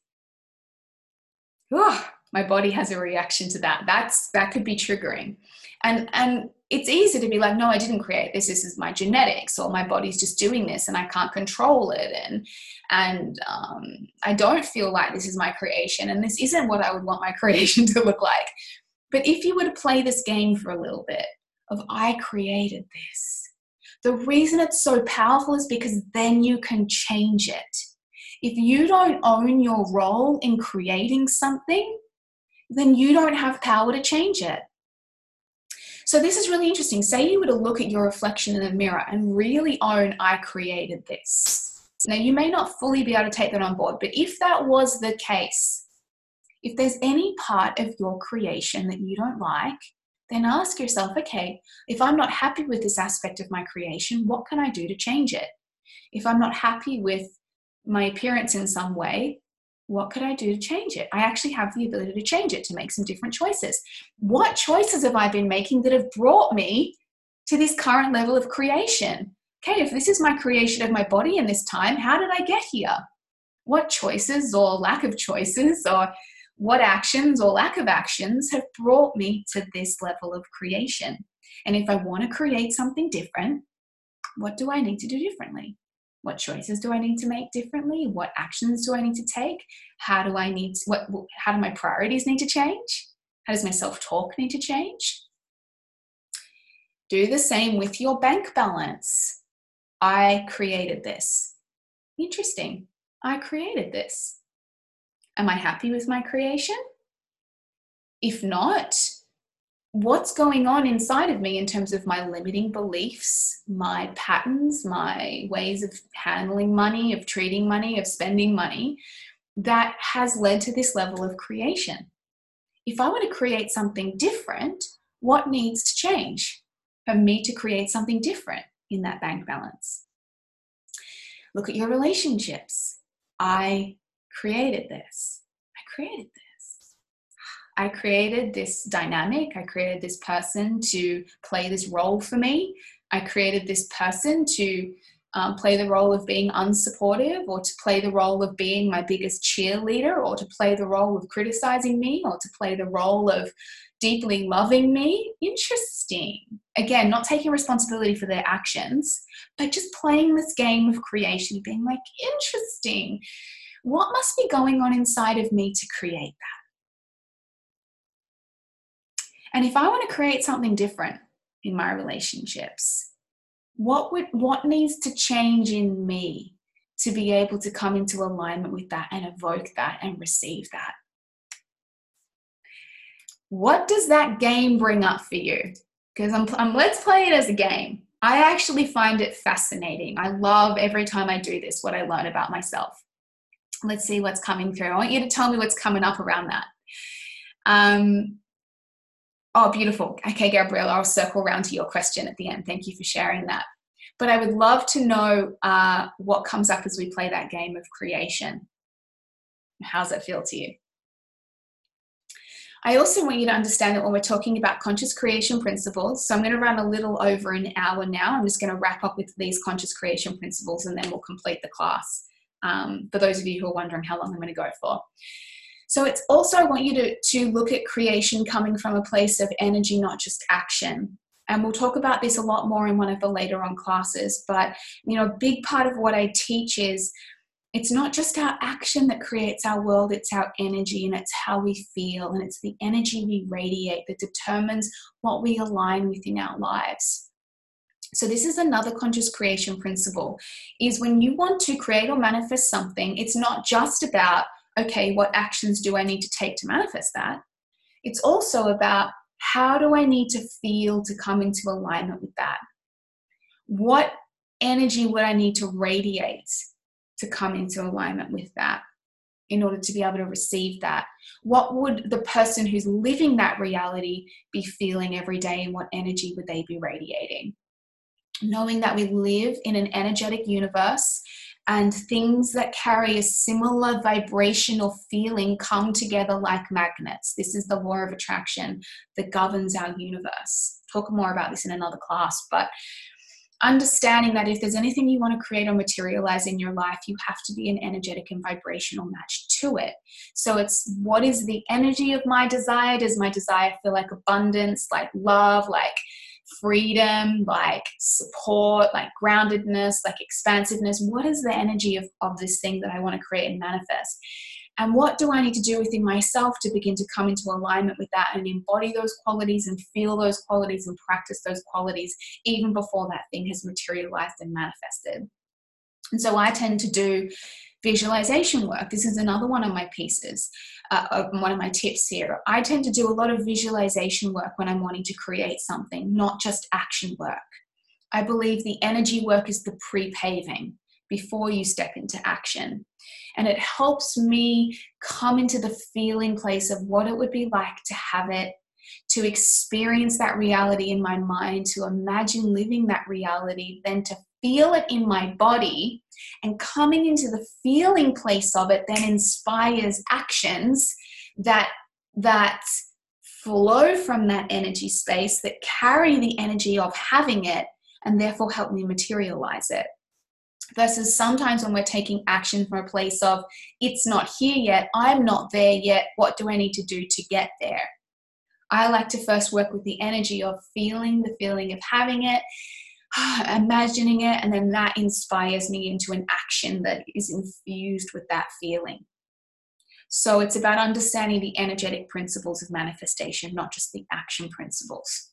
[SPEAKER 1] Ooh, my body has a reaction to that. That's, that could be triggering. And, and it's easy to be like, no, I didn't create this. This is my genetics, or my body's just doing this and I can't control it. And, and um, I don't feel like this is my creation. And this isn't what I would want my creation to look like. But if you were to play this game for a little bit of I created this, the reason it's so powerful is because then you can change it. If you don't own your role in creating something, then you don't have power to change it. So this is really interesting. Say you were to look at your reflection in the mirror and really own, I created this. Now, you may not fully be able to take that on board, but if that was the case, if there's any part of your creation that you don't like, then ask yourself, okay, if I'm not happy with this aspect of my creation, what can I do to change it? If I'm not happy with my appearance in some way, What could I do to change it? I actually have the ability to change it, to make some different choices. What choices have I been making that have brought me to this current level of creation? Okay, if this is my creation of my body in this time, how did I get here? What choices or lack of choices or what actions or lack of actions have brought me to this level of creation? And if I want to create something different, what do I need to do differently? What choices do I need to make differently? What actions do I need to take? How do I need to, what, how do my priorities need to change? How does my self-talk need to change? Do the same with your bank balance. I created this. Interesting. I created this. Am I happy with my creation? If not, what's going on inside of me in terms of my limiting beliefs, my patterns, my ways of handling money, of treating money, of spending money, that has led to this level of creation? If I want to create something different, what needs to change for me to create something different in that bank balance? Look at your relationships. I created this. I created this. I created this dynamic. I created this person to play this role for me. I created this person to um, play the role of being unsupportive, or to play the role of being my biggest cheerleader, or to play the role of criticizing me, or to play the role of deeply loving me. Interesting. Again, not taking responsibility for their actions, but just playing this game of creation, being like, interesting. What must be going on inside of me to create that? And if I want to create something different in my relationships, what would what needs to change in me to be able to come into alignment with that and evoke that and receive that? What does that game bring up for you? Because I'm, I'm let's play it as a game. I actually find it fascinating. I love every time I do this, what I learn about myself. Let's see what's coming through. I want you to tell me what's coming up around that. Um, Oh, beautiful. Okay, Gabrielle, I'll circle around to your question at the end. Thank you for sharing that. But I would love to know uh, what comes up as we play that game of creation. How's that feel to you? I also want you to understand that when we're talking about conscious creation principles, so I'm going to run a little over an hour now. I'm just going to wrap up with these conscious creation principles and then we'll complete the class. Um, for those of you who are wondering how long I'm going to go for. So it's also, I want you to, to look at creation coming from a place of energy, not just action. And we'll talk about this a lot more in one of the later on classes. But, you know, a big part of what I teach is it's not just our action that creates our world, it's our energy and it's how we feel. And it's the energy we radiate that determines what we align with in our lives. So this is another conscious creation principle, is when you want to create or manifest something, it's not just about, okay, what actions do I need to take to manifest that? It's also about, how do I need to feel to come into alignment with that? What energy would I need to radiate to come into alignment with that in order to be able to receive that? What would the person who's living that reality be feeling every day, and what energy would they be radiating? Knowing that we live in an energetic universe and things that carry a similar vibrational feeling come together like magnets. This is the law of attraction that governs our universe. Talk more about this in another class, but understanding that if there's anything you want to create or materialize in your life, you have to be an energetic and vibrational match to it. So it's, what is the energy of my desire? Does my desire feel like abundance, like love, like freedom, like support, like groundedness, like expansiveness? What is the energy of, of this thing that I want to create and manifest? And what do I need to do within myself to begin to come into alignment with that and embody those qualities and feel those qualities and practice those qualities even before that thing has materialized and manifested? And so I tend to do visualization work. This is another one of my pieces, uh, one of my tips here. I tend to do a lot of visualization work when I'm wanting to create something, not just action work. I believe the energy work is the pre-paving before you step into action. And it helps me come into the feeling place of what it would be like to have it, to experience that reality in my mind, to imagine living that reality, then to feel it in my body, and coming into the feeling place of it then inspires actions that that flow from that energy space, that carry the energy of having it, and therefore help me materialize it. Versus sometimes when we're taking action from a place of, it's not here yet, I'm not there yet, what do I need to do to get there? I like to first work with the energy of feeling the feeling of having it, imagining it, and then that inspires me into an action that is infused with that feeling. So it's about understanding the energetic principles of manifestation, not just the action principles.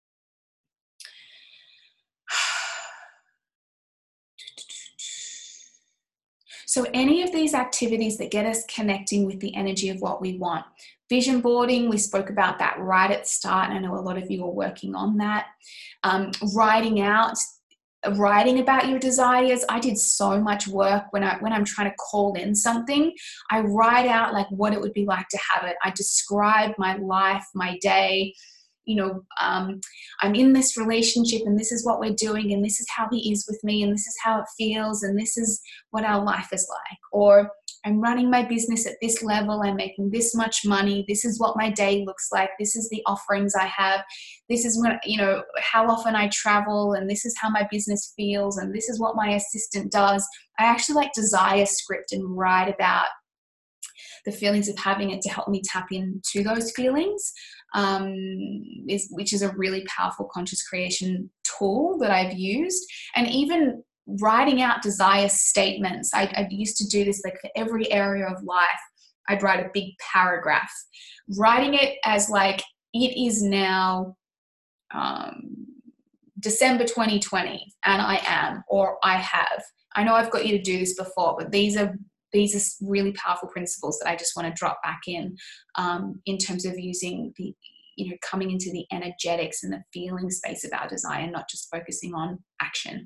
[SPEAKER 1] So any of these activities that get us connecting with the energy of what we want. Vision boarding, we spoke about that right at the start. I know a lot of you are working on that. Um, writing out, writing about your desires. I did so much work when, I, when I'm trying to call in something. I write out like what it would be like to have it. I describe my life, my day. You know, um, I'm in this relationship and this is what we're doing and this is how he is with me and this is how it feels and this is what our life is like. Or I'm running my business at this level, I'm making this much money, this is what my day looks like, this is the offerings I have, this is when, you know, how often I travel, and this is how my business feels, and this is what my assistant does. I actually like desire script and write about the feelings of having it to help me tap into those feelings, um, is, which is a really powerful conscious creation tool that I've used. And even writing out desire statements. I, I used to do this like for every area of life. I'd write a big paragraph, writing it as like, it is now um, December twenty twenty and I am, or I have. I know I've got you to do this before, but these are These are really powerful principles that I just want to drop back in, um, in terms of using the, you know, coming into the energetics and the feeling space of our desire, not just focusing on action.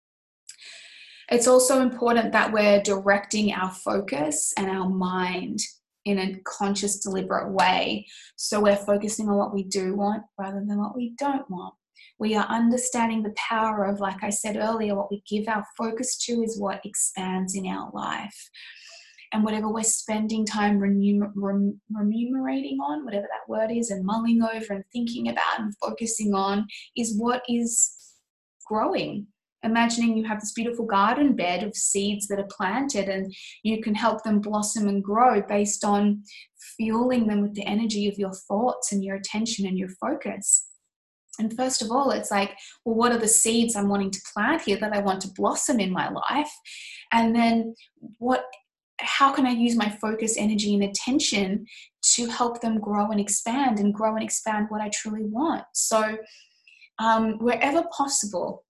[SPEAKER 1] It's also important that we're directing our focus and our mind in a conscious, deliberate way. So we're focusing on what we do want rather than what we don't want. We are understanding the power of, like I said earlier, what we give our focus to is what expands in our life. And whatever we're spending time remuner- rem- remunerating on, whatever that word is, and mulling over and thinking about and focusing on is what is growing. Imagining you have this beautiful garden bed of seeds that are planted and you can help them blossom and grow based on fueling them with the energy of your thoughts and your attention and your focus. And first of all, it's like, well, what are the seeds I'm wanting to plant here that I want to blossom in my life? And then what, how can I use my focus, energy, and attention to help them grow and expand and grow and expand what I truly want? So um, wherever possible,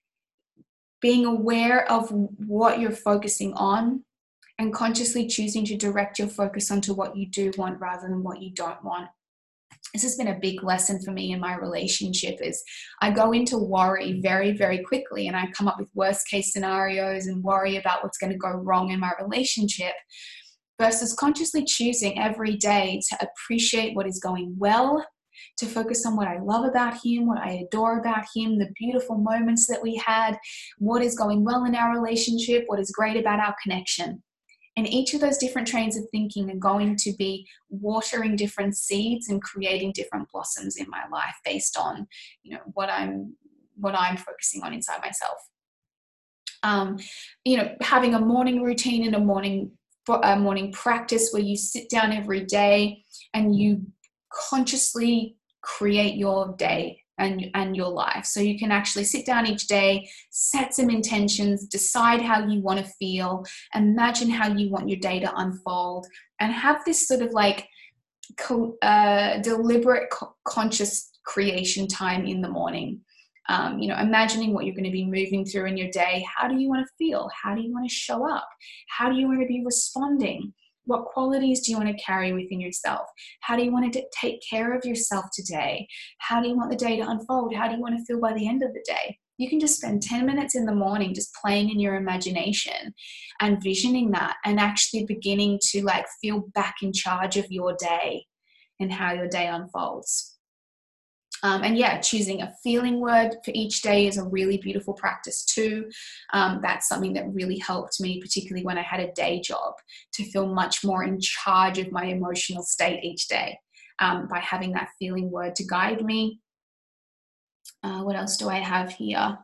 [SPEAKER 1] being aware of what you're focusing on and consciously choosing to direct your focus onto what you do want rather than what you don't want. This has been a big lesson for me in my relationship. Is I go into worry very, very quickly and I come up with worst case scenarios and worry about what's going to go wrong in my relationship, versus consciously choosing every day to appreciate what is going well, to focus on what I love about him, what I adore about him, the beautiful moments that we had, what is going well in our relationship, what is great about our connection. And each of those different trains of thinking are going to be watering different seeds and creating different blossoms in my life based on, you know, what I'm what I'm focusing on inside myself. Um, you know, having a morning routine and a morning a morning practice where you sit down every day and you consciously create your day and, and your life. So you can actually sit down each day, set some intentions, decide how you want to feel, imagine how you want your day to unfold, and have this sort of like co- uh, deliberate co- conscious creation time in the morning. Um, you know, imagining what you're going to be moving through in your day. How do you want to feel? How do you want to show up? How do you want to be responding? What qualities do you want to carry within yourself? How do you want to take care of yourself today? How do you want the day to unfold? How do you want to feel by the end of the day? You can just spend ten minutes in the morning just playing in your imagination and visioning that, and actually beginning to like feel back in charge of your day and how your day unfolds. Um, and yeah, choosing a feeling word for each day is a really beautiful practice too. Um, that's something that really helped me, particularly when I had a day job, to feel much more in charge of my emotional state each day, um, by having that feeling word to guide me. Uh, what else do I have here?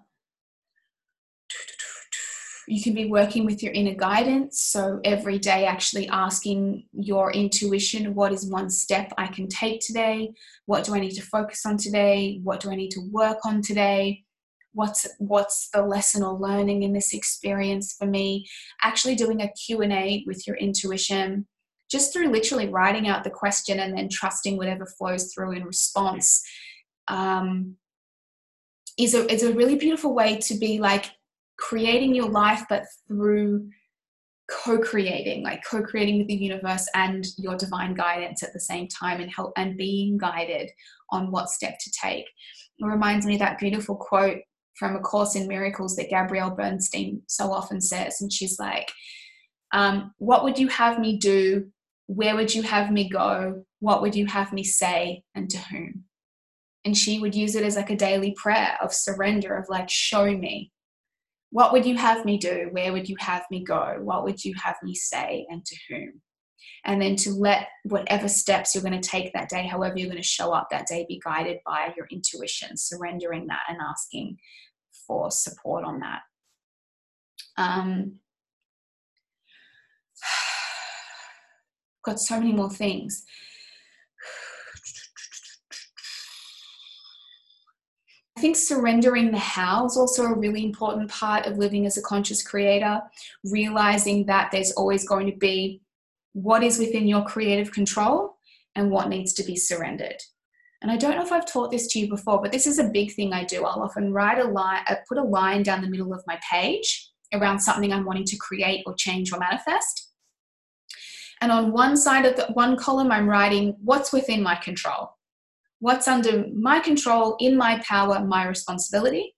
[SPEAKER 1] You can be working with your inner guidance. So every day actually asking your intuition, what is one step I can take today? What do I need to focus on today? What do I need to work on today? What's, what's the lesson or learning in this experience for me? Actually doing a Q and A with your intuition, just through literally writing out the question and then trusting whatever flows through in response, um, is a, is a really beautiful way to be like, creating your life, but through co-creating, like co-creating with the universe and your divine guidance at the same time, and help and being guided on what step to take. It reminds me of that beautiful quote from A Course in Miracles that Gabrielle Bernstein so often says. And she's like, um, what would you have me do? Where would you have me go? What would you have me say? And to whom? And she would use it as like a daily prayer of surrender, of like, show me. What would you have me do? Where would you have me go? What would you have me say, and to whom? And then to let whatever steps you're going to take that day, however you're going to show up that day, be guided by your intuition, surrendering that and asking for support on that. Um, got so many more things. I think surrendering the how is also a really important part of living as a conscious creator, realizing that there's always going to be what is within your creative control and what needs to be surrendered. And I don't know if I've taught this to you before, but this is a big thing I do. I'll often write a line, I put a line down the middle of my page around something I'm wanting to create or change or manifest. And on one side of the one column, I'm writing what's within my control. What's under my control, in my power, my responsibility.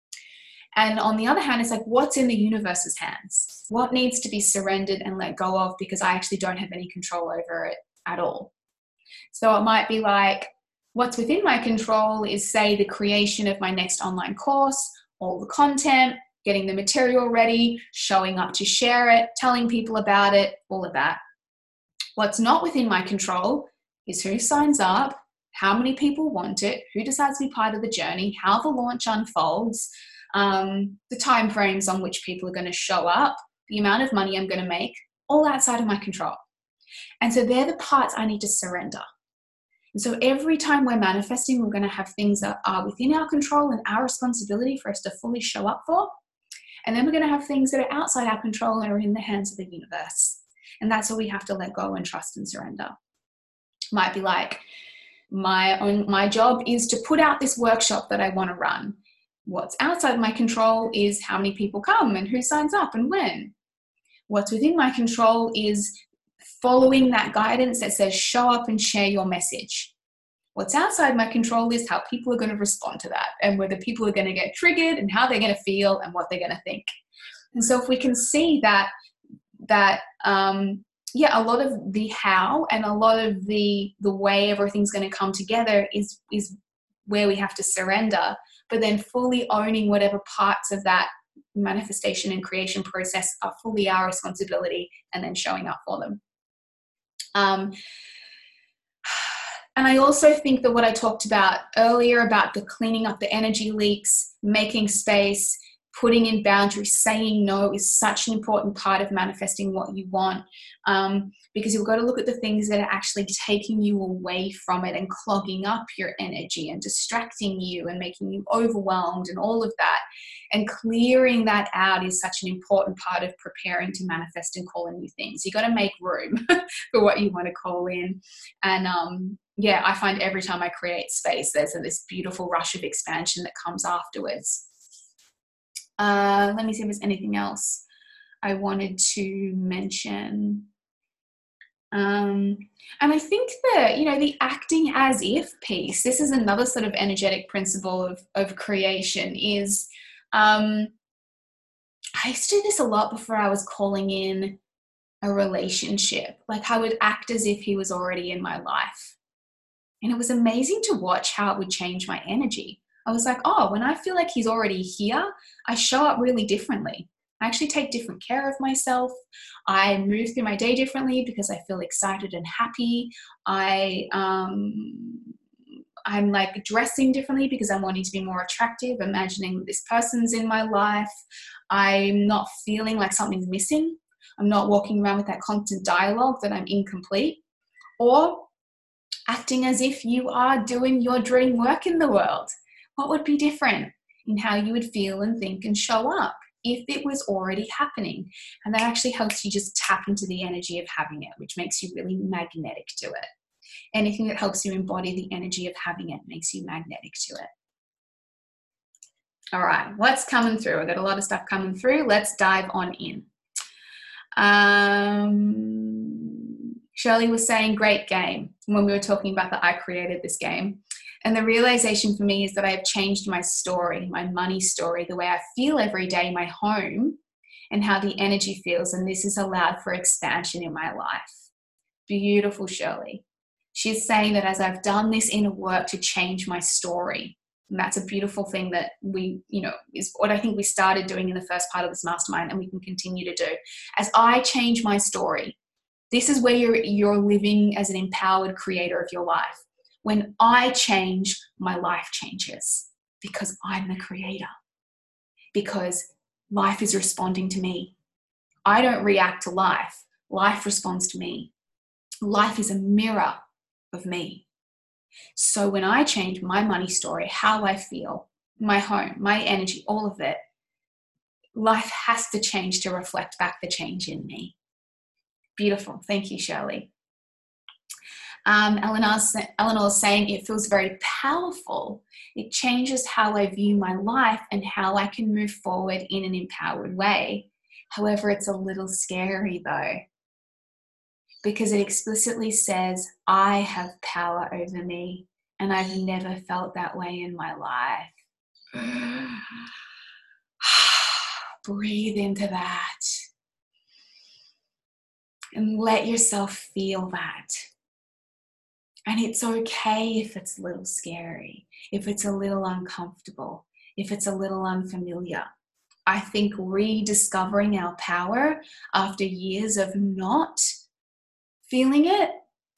[SPEAKER 1] And on the other hand, it's like, what's in the universe's hands? What needs to be surrendered and let go of because I actually don't have any control over it at all. So it might be like, what's within my control is, say, the creation of my next online course, all the content, getting the material ready, showing up to share it, telling people about it, all of that. What's not within my control is who signs up, how many people want it, who decides to be part of the journey, how the launch unfolds, um, the time frames on which people are going to show up, the amount of money I'm going to make, all outside of my control. And so they're the parts I need to surrender. And so every time we're manifesting, we're going to have things that are within our control and our responsibility for us to fully show up for. And then we're going to have things that are outside our control and are in the hands of the universe. And that's what we have to let go and trust and surrender. Might be like, my own, my job is to put out this workshop that I want to run. What's outside my control is how many people come and who signs up and when. What's within my control is following that guidance that says show up and share your message. What's outside my control is how people are going to respond to that, and whether people are going to get triggered and how they're going to feel and what they're going to think. And so if we can see that, that um, yeah, a lot of the how and a lot of the the way everything's going to come together is is where we have to surrender, but then fully owning whatever parts of that manifestation and creation process are fully our responsibility, and then showing up for them. Um, and I also think that what I talked about earlier about the cleaning up the energy leaks, making space, putting in boundaries, saying no is such an important part of manifesting what you want, um, because you've got to look at the things that are actually taking you away from it and clogging up your energy and distracting you and making you overwhelmed and all of that. And clearing that out is such an important part of preparing to manifest and call in new things. You've got to make room for what you want to call in. And um, yeah, I find every time I create space, there's a, this beautiful rush of expansion that comes afterwards. Uh, let me see if there's anything else I wanted to mention. Um, and I think that, you know, the acting as if piece, this is another sort of energetic principle of, of creation is, um, I used to do this a lot before I was calling in a relationship. Like I would act as if he was already in my life. And it was amazing to watch how it would change my energy. I was like, oh, when I feel like he's already here, I show up really differently. I actually take different care of myself. I move through my day differently because I feel excited and happy. I, um, I'm like dressing differently because I'm wanting to be more attractive, imagining this person's in my life. I'm not feeling like something's missing. I'm not walking around with that constant dialogue that I'm incomplete, or acting as if you are doing your dream work in the world. What would be different in how you would feel and think and show up if it was already happening? And that actually helps you just tap into the energy of having it, which makes you really magnetic to it. Anything that helps you embody the energy of having it makes you magnetic to it. All right, what's coming through? I've got a lot of stuff coming through. Let's dive on in. Um, Shirley was saying, great game, when we were talking about that I created this game. And the realization for me is that I have changed my story, my money story, the way I feel every day, my home, and how the energy feels. And this has allowed for expansion in my life. Beautiful, Shirley. She's saying that as I've done this inner work to change my story, and that's a beautiful thing that we, you know, is what I think we started doing in the first part of this mastermind, and we can continue to do. As I change my story, this is where you're, you're living as an empowered creator of your life. When I change, my life changes because I'm the creator, because life is responding to me. I don't react to life. Life responds to me. Life is a mirror of me. So when I change my money story, how I feel, my home, my energy, all of it, life has to change to reflect back the change in me. Beautiful. Thank you, Shirley. Um, Eleanor's, Eleanor's saying it feels very powerful. It changes how I view my life and how I can move forward in an empowered way. However, it's a little scary though, because it explicitly says, I have power over me, and I've never felt that way in my life. Breathe into that and let yourself feel that. And it's okay if it's a little scary, if it's a little uncomfortable, if it's a little unfamiliar. I think rediscovering our power after years of not feeling it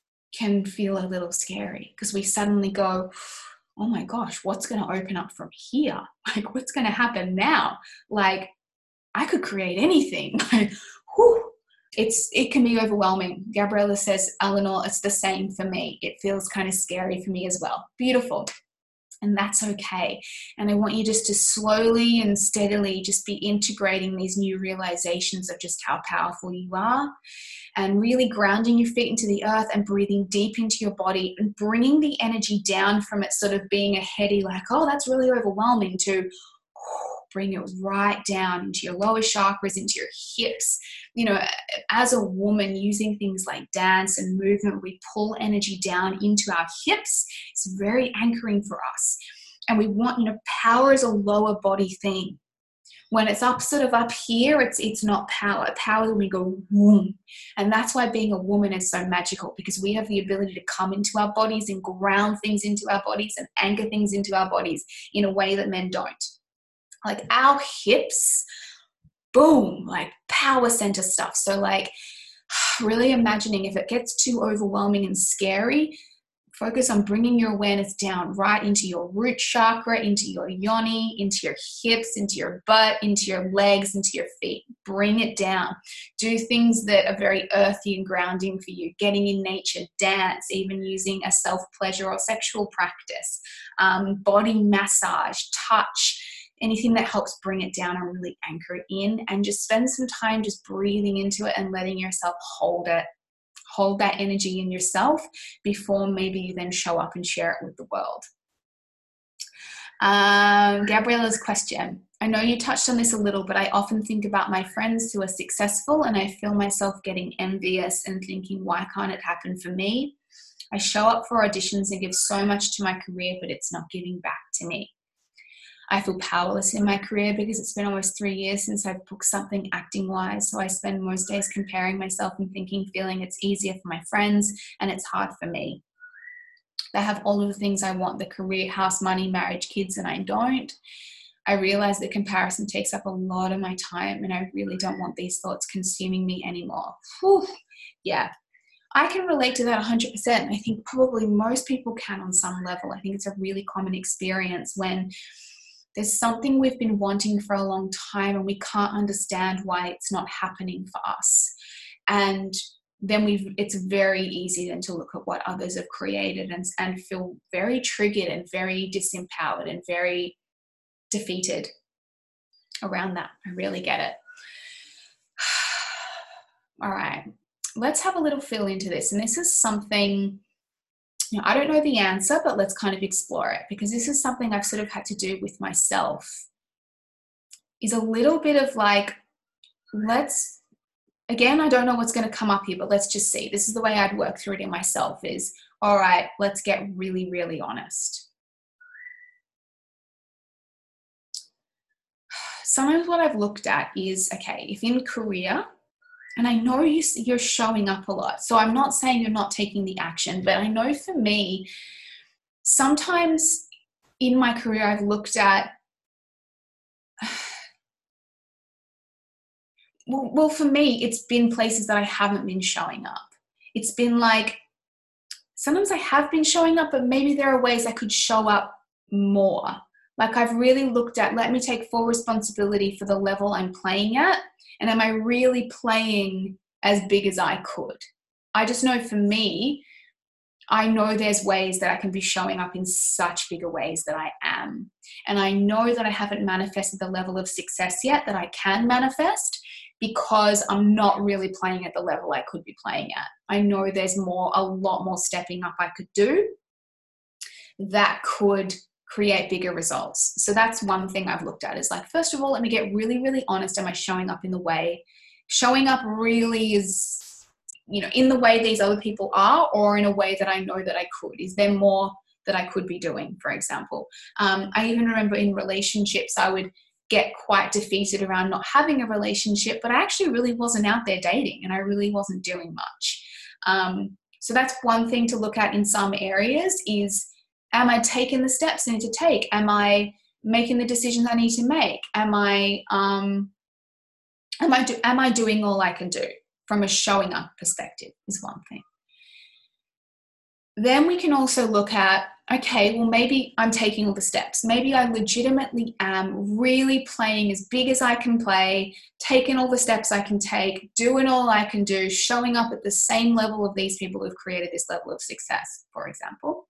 [SPEAKER 1] can feel a little scary, because we suddenly go, oh my gosh, what's going to open up from here? Like, what's going to happen now? Like, I could create anything. Like, whew. It's, it can be overwhelming. Gabriella says, Eleanor, it's the same for me. It feels kind of scary for me as well. Beautiful. And that's okay. And I want you just to slowly and steadily just be integrating these new realizations of just how powerful you are, and really grounding your feet into the earth and breathing deep into your body and bringing the energy down from it sort of being a heady, like, oh, that's really overwhelming, to bring it right down into your lower chakras, into your hips. You know, as a woman, using things like dance and movement, we pull energy down into our hips. It's very anchoring for us. And we want, you know, power is a lower body thing. When it's up, sort of up here, it's it's not power. Power is when we go boom. And that's why being a woman is so magical, because we have the ability to come into our bodies and ground things into our bodies and anchor things into our bodies in a way that men don't. Like our hips, boom, like power center stuff. So like really imagining if it gets too overwhelming and scary, focus on bringing your awareness down right into your root chakra, into your yoni, into your hips, into your butt, into your legs, into your feet. Bring it down. Do things that are very earthy and grounding for you. Getting in nature, dance, even using a self-pleasure or sexual practice, um, body massage, touch, anything that helps bring it down and really anchor it in, and just spend some time just breathing into it and letting yourself hold it. Hold that energy in yourself before maybe you then show up and share it with the world. Um, Gabriella's question. I know you touched on this a little, but I often think about my friends who are successful and I feel myself getting envious and thinking, why can't it happen for me? I show up for auditions and give so much to my career, but it's not giving back to me. I feel powerless in my career because it's been almost three years since I've booked something acting wise. So I spend most days comparing myself and thinking, feeling it's easier for my friends and it's hard for me. They have all of the things I want, the career, house, money, marriage, kids, and I don't. I realize that comparison takes up a lot of my time, and I really don't want these thoughts consuming me anymore. Whew. Yeah, I can relate to that one hundred percent. I think probably most people can on some level. I think it's a really common experience when there's something we've been wanting for a long time and we can't understand why it's not happening for us. And then we've, it's very easy then to look at what others have created and, and feel very triggered and very disempowered and very defeated around that. I really get it. All right, let's have a little feel into this. And this is something, you know, I don't know the answer, but let's kind of explore it, because this is something I've sort of had to do with myself, is a little bit of like, let's, again, I don't know what's going to come up here, but let's just see. This is the way I'd work through it in myself is, all right, let's get really, really honest. Sometimes what I've looked at is, okay, if in career, and I know you, you're showing up a lot, so I'm not saying you're not taking the action, but I know for me, sometimes in my career, I've looked at, well, well, for me, it's been places that I haven't been showing up. It's been like, sometimes I have been showing up, but maybe there are ways I could show up more. Like I've really looked at, let me take full responsibility for the level I'm playing at. And am I really playing as big as I could? I just know for me, I know there's ways that I can be showing up in such bigger ways that I am. And I know that I haven't manifested the level of success yet that I can manifest, because I'm not really playing at the level I could be playing at. I know there's more, a lot more stepping up I could do that could create bigger results. So that's one thing I've looked at is like, first of all, let me get really, really honest. Am I showing up in the way? Showing up really is, you know, in the way these other people are, or in a way that I know that I could? Is there more that I could be doing, for example? Um, I even remember in relationships, I would get quite defeated around not having a relationship, but I actually really wasn't out there dating and I really wasn't doing much. Um, so that's one thing to look at in some areas is, am I taking the steps I need to take? Am I making the decisions I need to make? Am I, um, am I, do, am I doing all I can do from a showing up perspective is one thing. Then we can also look at, okay, well, maybe I'm taking all the steps. Maybe I legitimately am really playing as big as I can play, taking all the steps I can take, doing all I can do, showing up at the same level of these people who've created this level of success, for example.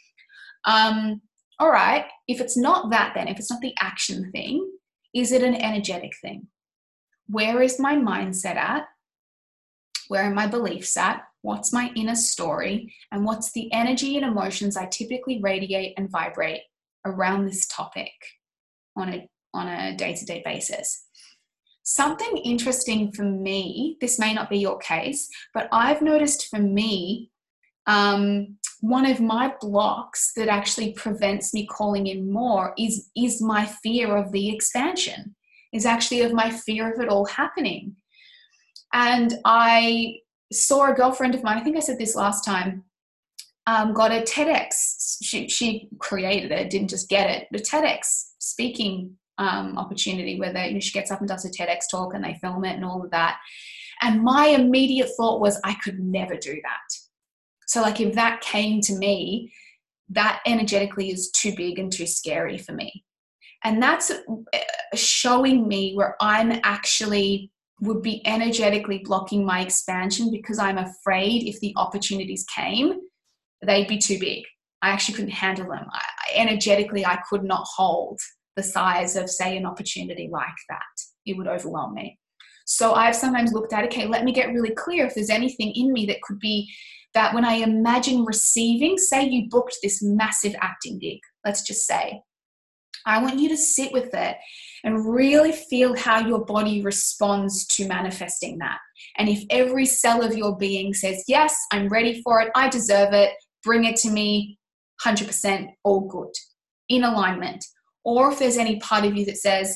[SPEAKER 1] Um, all right, if it's not that then, if it's not the action thing, is it an energetic thing? Where is my mindset at? Where are my beliefs at? What's my inner story? And what's the energy and emotions I typically radiate and vibrate around this topic on a, on a day-to-day basis? Something interesting for me, this may not be your case, but I've noticed for me, um, one of my blocks that actually prevents me calling in more is, is my fear of the expansion, is actually of my fear of it all happening. And I saw a girlfriend of mine, I think I said this last time, um, got a TEDx. She, she created it, didn't just get it, the TEDx speaking um, opportunity where they, you know, she gets up and does a TEDx talk and they film it and all of that. And my immediate thought was, I could never do that. So like if that came to me, that energetically is too big and too scary for me. And that's showing me where I'm actually would be energetically blocking my expansion because I'm afraid if the opportunities came, they'd be too big. I actually couldn't handle them. I, energetically, I could not hold the size of, say, an opportunity like that. It would overwhelm me. So I've sometimes looked at, okay, let me get really clear if there's anything in me that could be that when I imagine receiving, say you booked this massive acting gig, let's just say, I want you to sit with it and really feel how your body responds to manifesting that. And if every cell of your being says, yes, I'm ready for it, I deserve it, bring it to me, one hundred percent all good, in alignment. Or if there's any part of you that says,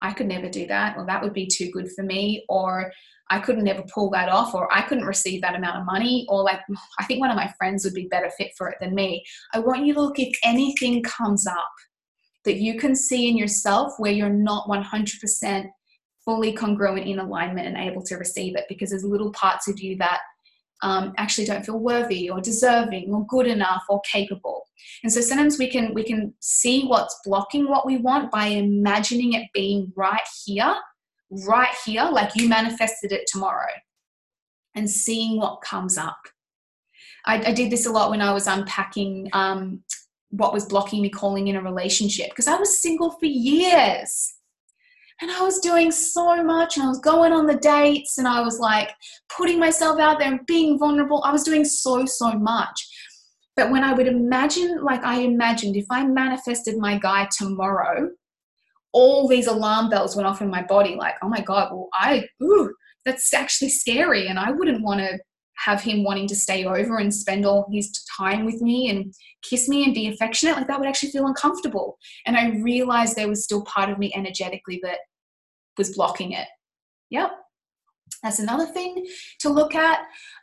[SPEAKER 1] I could never do that, or that would be too good for me, or I couldn't never pull that off, or I couldn't receive that amount of money, or like, I think one of my friends would be better fit for it than me. I want you to look, if anything comes up that you can see in yourself where you're not one hundred percent fully congruent in alignment and able to receive it, because there's little parts of you that um, actually don't feel worthy or deserving or good enough or capable. And so sometimes we can we can see what's blocking what we want by imagining it being right here, right here, like you manifested it tomorrow, and seeing what comes up. I, I did this a lot when I was unpacking um, what was blocking me calling in a relationship, because I was single for years. And I was doing so much, and I was going on the dates, and I was like putting myself out there and being vulnerable. I was doing so, so much. But when I would imagine, like I imagined, if I manifested my guy tomorrow, all these alarm bells went off in my body, like, oh my God, well, I, ooh, that's actually scary. And I wouldn't want to have him wanting to stay over and spend all his time with me and kiss me and be affectionate. Like, that would actually feel uncomfortable. And I realized there was still part of me energetically that was blocking it. Yep. That's another thing to look at.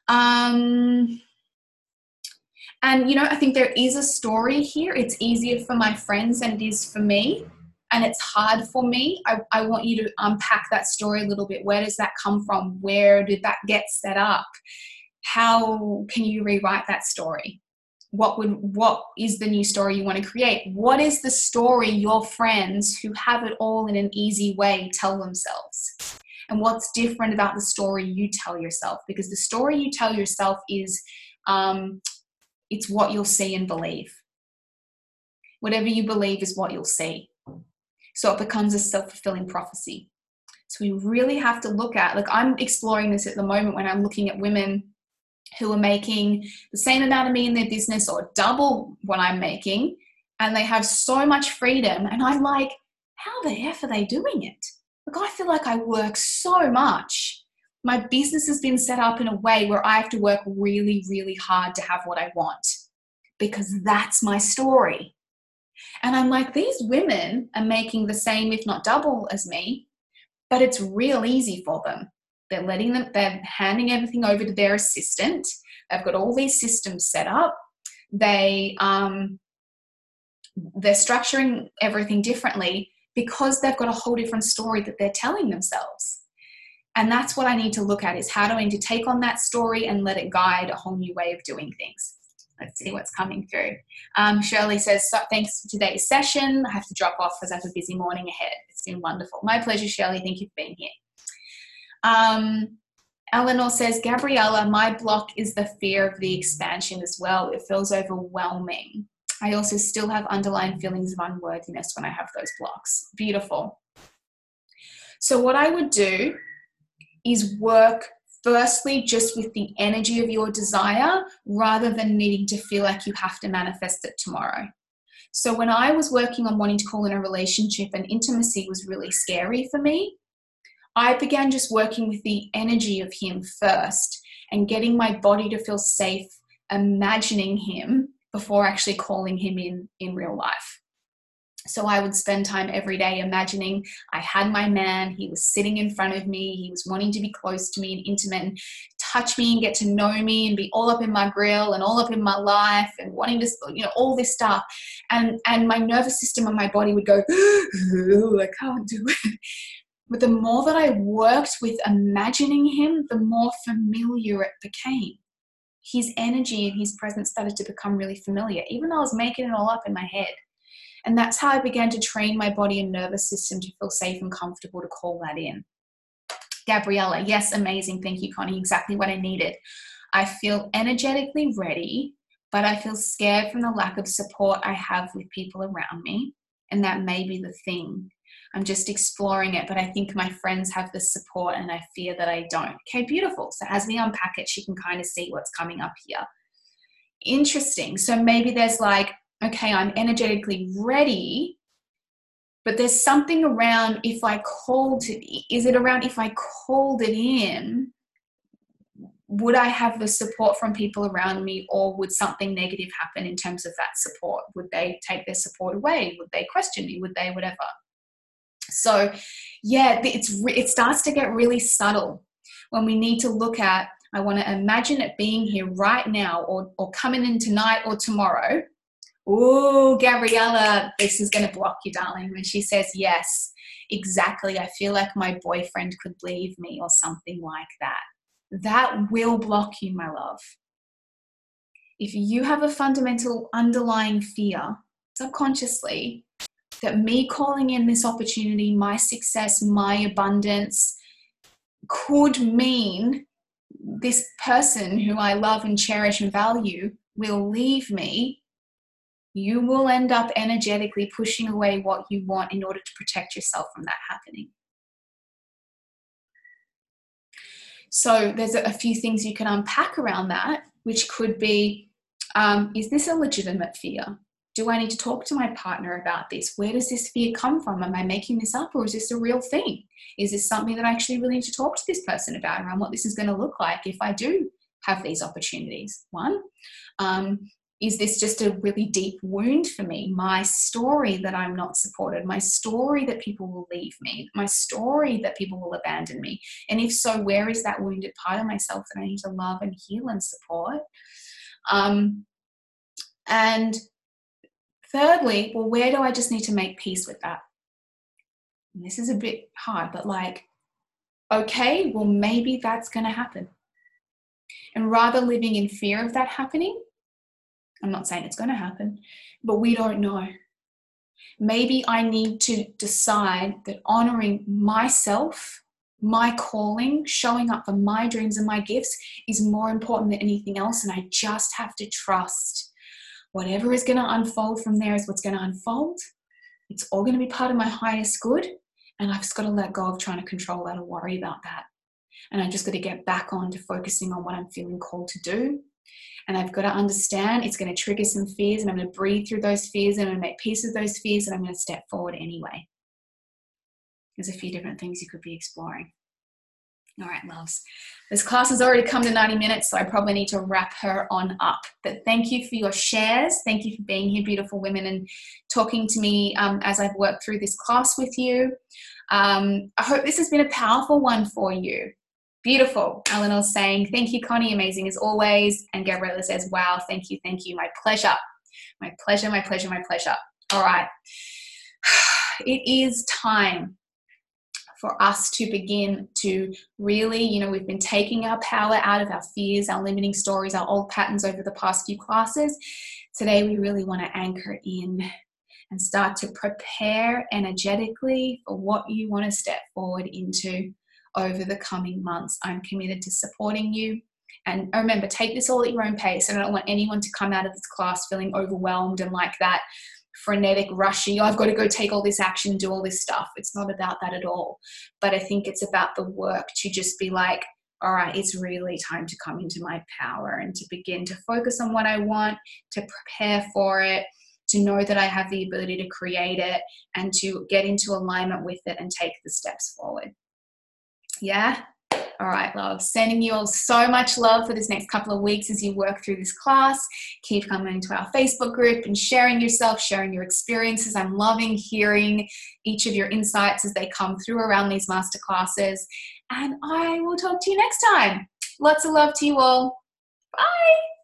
[SPEAKER 1] Um, and, you know, I think there is a story here. It's easier for my friends than it is for me. And it's hard for me. I, I want you to unpack that story a little bit. Where does that come from? Where did that get set up? How can you rewrite that story? What would, what is the new story you want to create? What is the story your friends who have it all in an easy way tell themselves? And what's different about the story you tell yourself? Because the story you tell yourself is, um, it's what you'll see and believe. Whatever you believe is what you'll see. So it becomes a self-fulfilling prophecy. So we really have to look at, like I'm exploring this at the moment when I'm looking at women who are making the same amount of me in their business or double what I'm making, and they have so much freedom. And I'm like, how the F are they doing it? Like, I feel like I work so much. My business has been set up in a way where I have to work really, really hard to have what I want, because that's my story. And I'm like, these women are making the same, if not double as me, but it's real easy for them. They're letting them, they're handing everything over to their assistant. They've got all these systems set up. They, um, they're structuring everything differently because they've got a whole different story that they're telling themselves. And that's what I need to look at, is how do I need to take on that story and let it guide a whole new way of doing things. Let's see what's coming through. Um, Shirley says, so, thanks for today's session. I have to drop off because I have a busy morning ahead. It's been wonderful. My pleasure, Shirley. Thank you for being here. Um, Eleanor says, Gabriella, my block is the fear of the expansion as well. It feels overwhelming. I also still have underlying feelings of unworthiness when I have those blocks. Beautiful. So what I would do is work firstly just with the energy of your desire, rather than needing to feel like you have to manifest it tomorrow. So when I was working on wanting to call in a relationship and intimacy was really scary for me, I began just working with the energy of him first and getting my body to feel safe, imagining him before actually calling him in in real life. So I would spend time every day imagining I had my man, he was sitting in front of me, he was wanting to be close to me and intimate and touch me and get to know me and be all up in my grill and all up in my life and wanting to, you know, all this stuff. And, and my nervous system and my body would go, I can't do it. But the more that I worked with imagining him, the more familiar it became. His energy and his presence started to become really familiar, even though I was making it all up in my head. And that's how I began to train my body and nervous system to feel safe and comfortable to call that in. Gabriella, yes, amazing. Thank you, Connie. Exactly what I needed. I feel energetically ready, but I feel scared from the lack of support I have with people around me. And that may be the thing. I'm just exploring it, but I think my friends have the support and I fear that I don't. Okay, beautiful. So as we unpack it, she can kind of see what's coming up here. Interesting. So maybe there's like, okay, I'm energetically ready, but there's something around if I called it, is it around if I called it in, would I have the support from people around me, or would something negative happen in terms of that support? Would they take their support away? Would they question me? Would they whatever? So yeah, it's it starts to get really subtle when we need to look at, I want to imagine it being here right now, or, or coming in tonight or tomorrow. Oh, Gabriella, this is going to block you, darling, when she says, yes, exactly. I feel like my boyfriend could leave me, or something like that. That will block you, my love. If you have a fundamental underlying fear, subconsciously, that me calling in this opportunity, my success, my abundance, could mean this person who I love and cherish and value will leave me, you will end up energetically pushing away what you want in order to protect yourself from that happening. So there's a few things you can unpack around that, which could be, um, is this a legitimate fear? Do I need to talk to my partner about this? Where does this fear come from? Am I making this up, or is this a real thing? Is this something that I actually really need to talk to this person about around what this is going to look like if I do have these opportunities? One, um, is this just a really deep wound for me? My story that I'm not supported, my story that people will leave me, my story that people will abandon me. And if so, where is that wounded part of myself that I need to love and heal and support? Um, and thirdly, well, where do I just need to make peace with that? And this is a bit hard, but like, okay, well, maybe that's going to happen. And rather living in fear of that happening, I'm not saying it's going to happen, but we don't know. Maybe I need to decide that honoring myself, my calling, showing up for my dreams and my gifts is more important than anything else. And I just have to trust whatever is going to unfold from there is what's going to unfold. It's all going to be part of my highest good. And I've just got to let go of trying to control that or worry about that. And I just got to get back on to focusing on what I'm feeling called to do. And I've got to understand it's going to trigger some fears, and I'm going to breathe through those fears, and I'm going to make peace with those fears, and I'm going to step forward anyway. There's a few different things you could be exploring. All right, loves. This class has already come to ninety minutes, so I probably need to wrap her on up. But thank you for your shares. Thank you for being here, beautiful women, and talking to me um, as I've worked through this class with you. Um, I hope this has been a powerful one for you. Beautiful. Eleanor's saying, thank you, Connie. Amazing as always. And Gabriella says, wow, thank you, thank you. My pleasure. My pleasure, my pleasure, my pleasure. All right. It is time for us to begin to really, you know, we've been taking our power out of our fears, our limiting stories, our old patterns over the past few classes. Today, we really want to anchor in and start to prepare energetically for what you want to step forward into over the coming months. I'm committed to supporting you. And remember, take this all at your own pace. I don't want anyone to come out of this class feeling overwhelmed and like that frenetic, rushy, oh, I've got to go take all this action, do all this stuff. It's not about that at all. But I think it's about the work to just be like, all right, it's really time to come into my power and to begin to focus on what I want, to prepare for it, to know that I have the ability to create it, and to get into alignment with it and take the steps forward. Yeah? All right, love. Sending you all so much love for this next couple of weeks as you work through this class. Keep coming to our Facebook group and sharing yourself, sharing your experiences. I'm loving hearing each of your insights as they come through around these masterclasses. And I will talk to you next time. Lots of love to you all. Bye.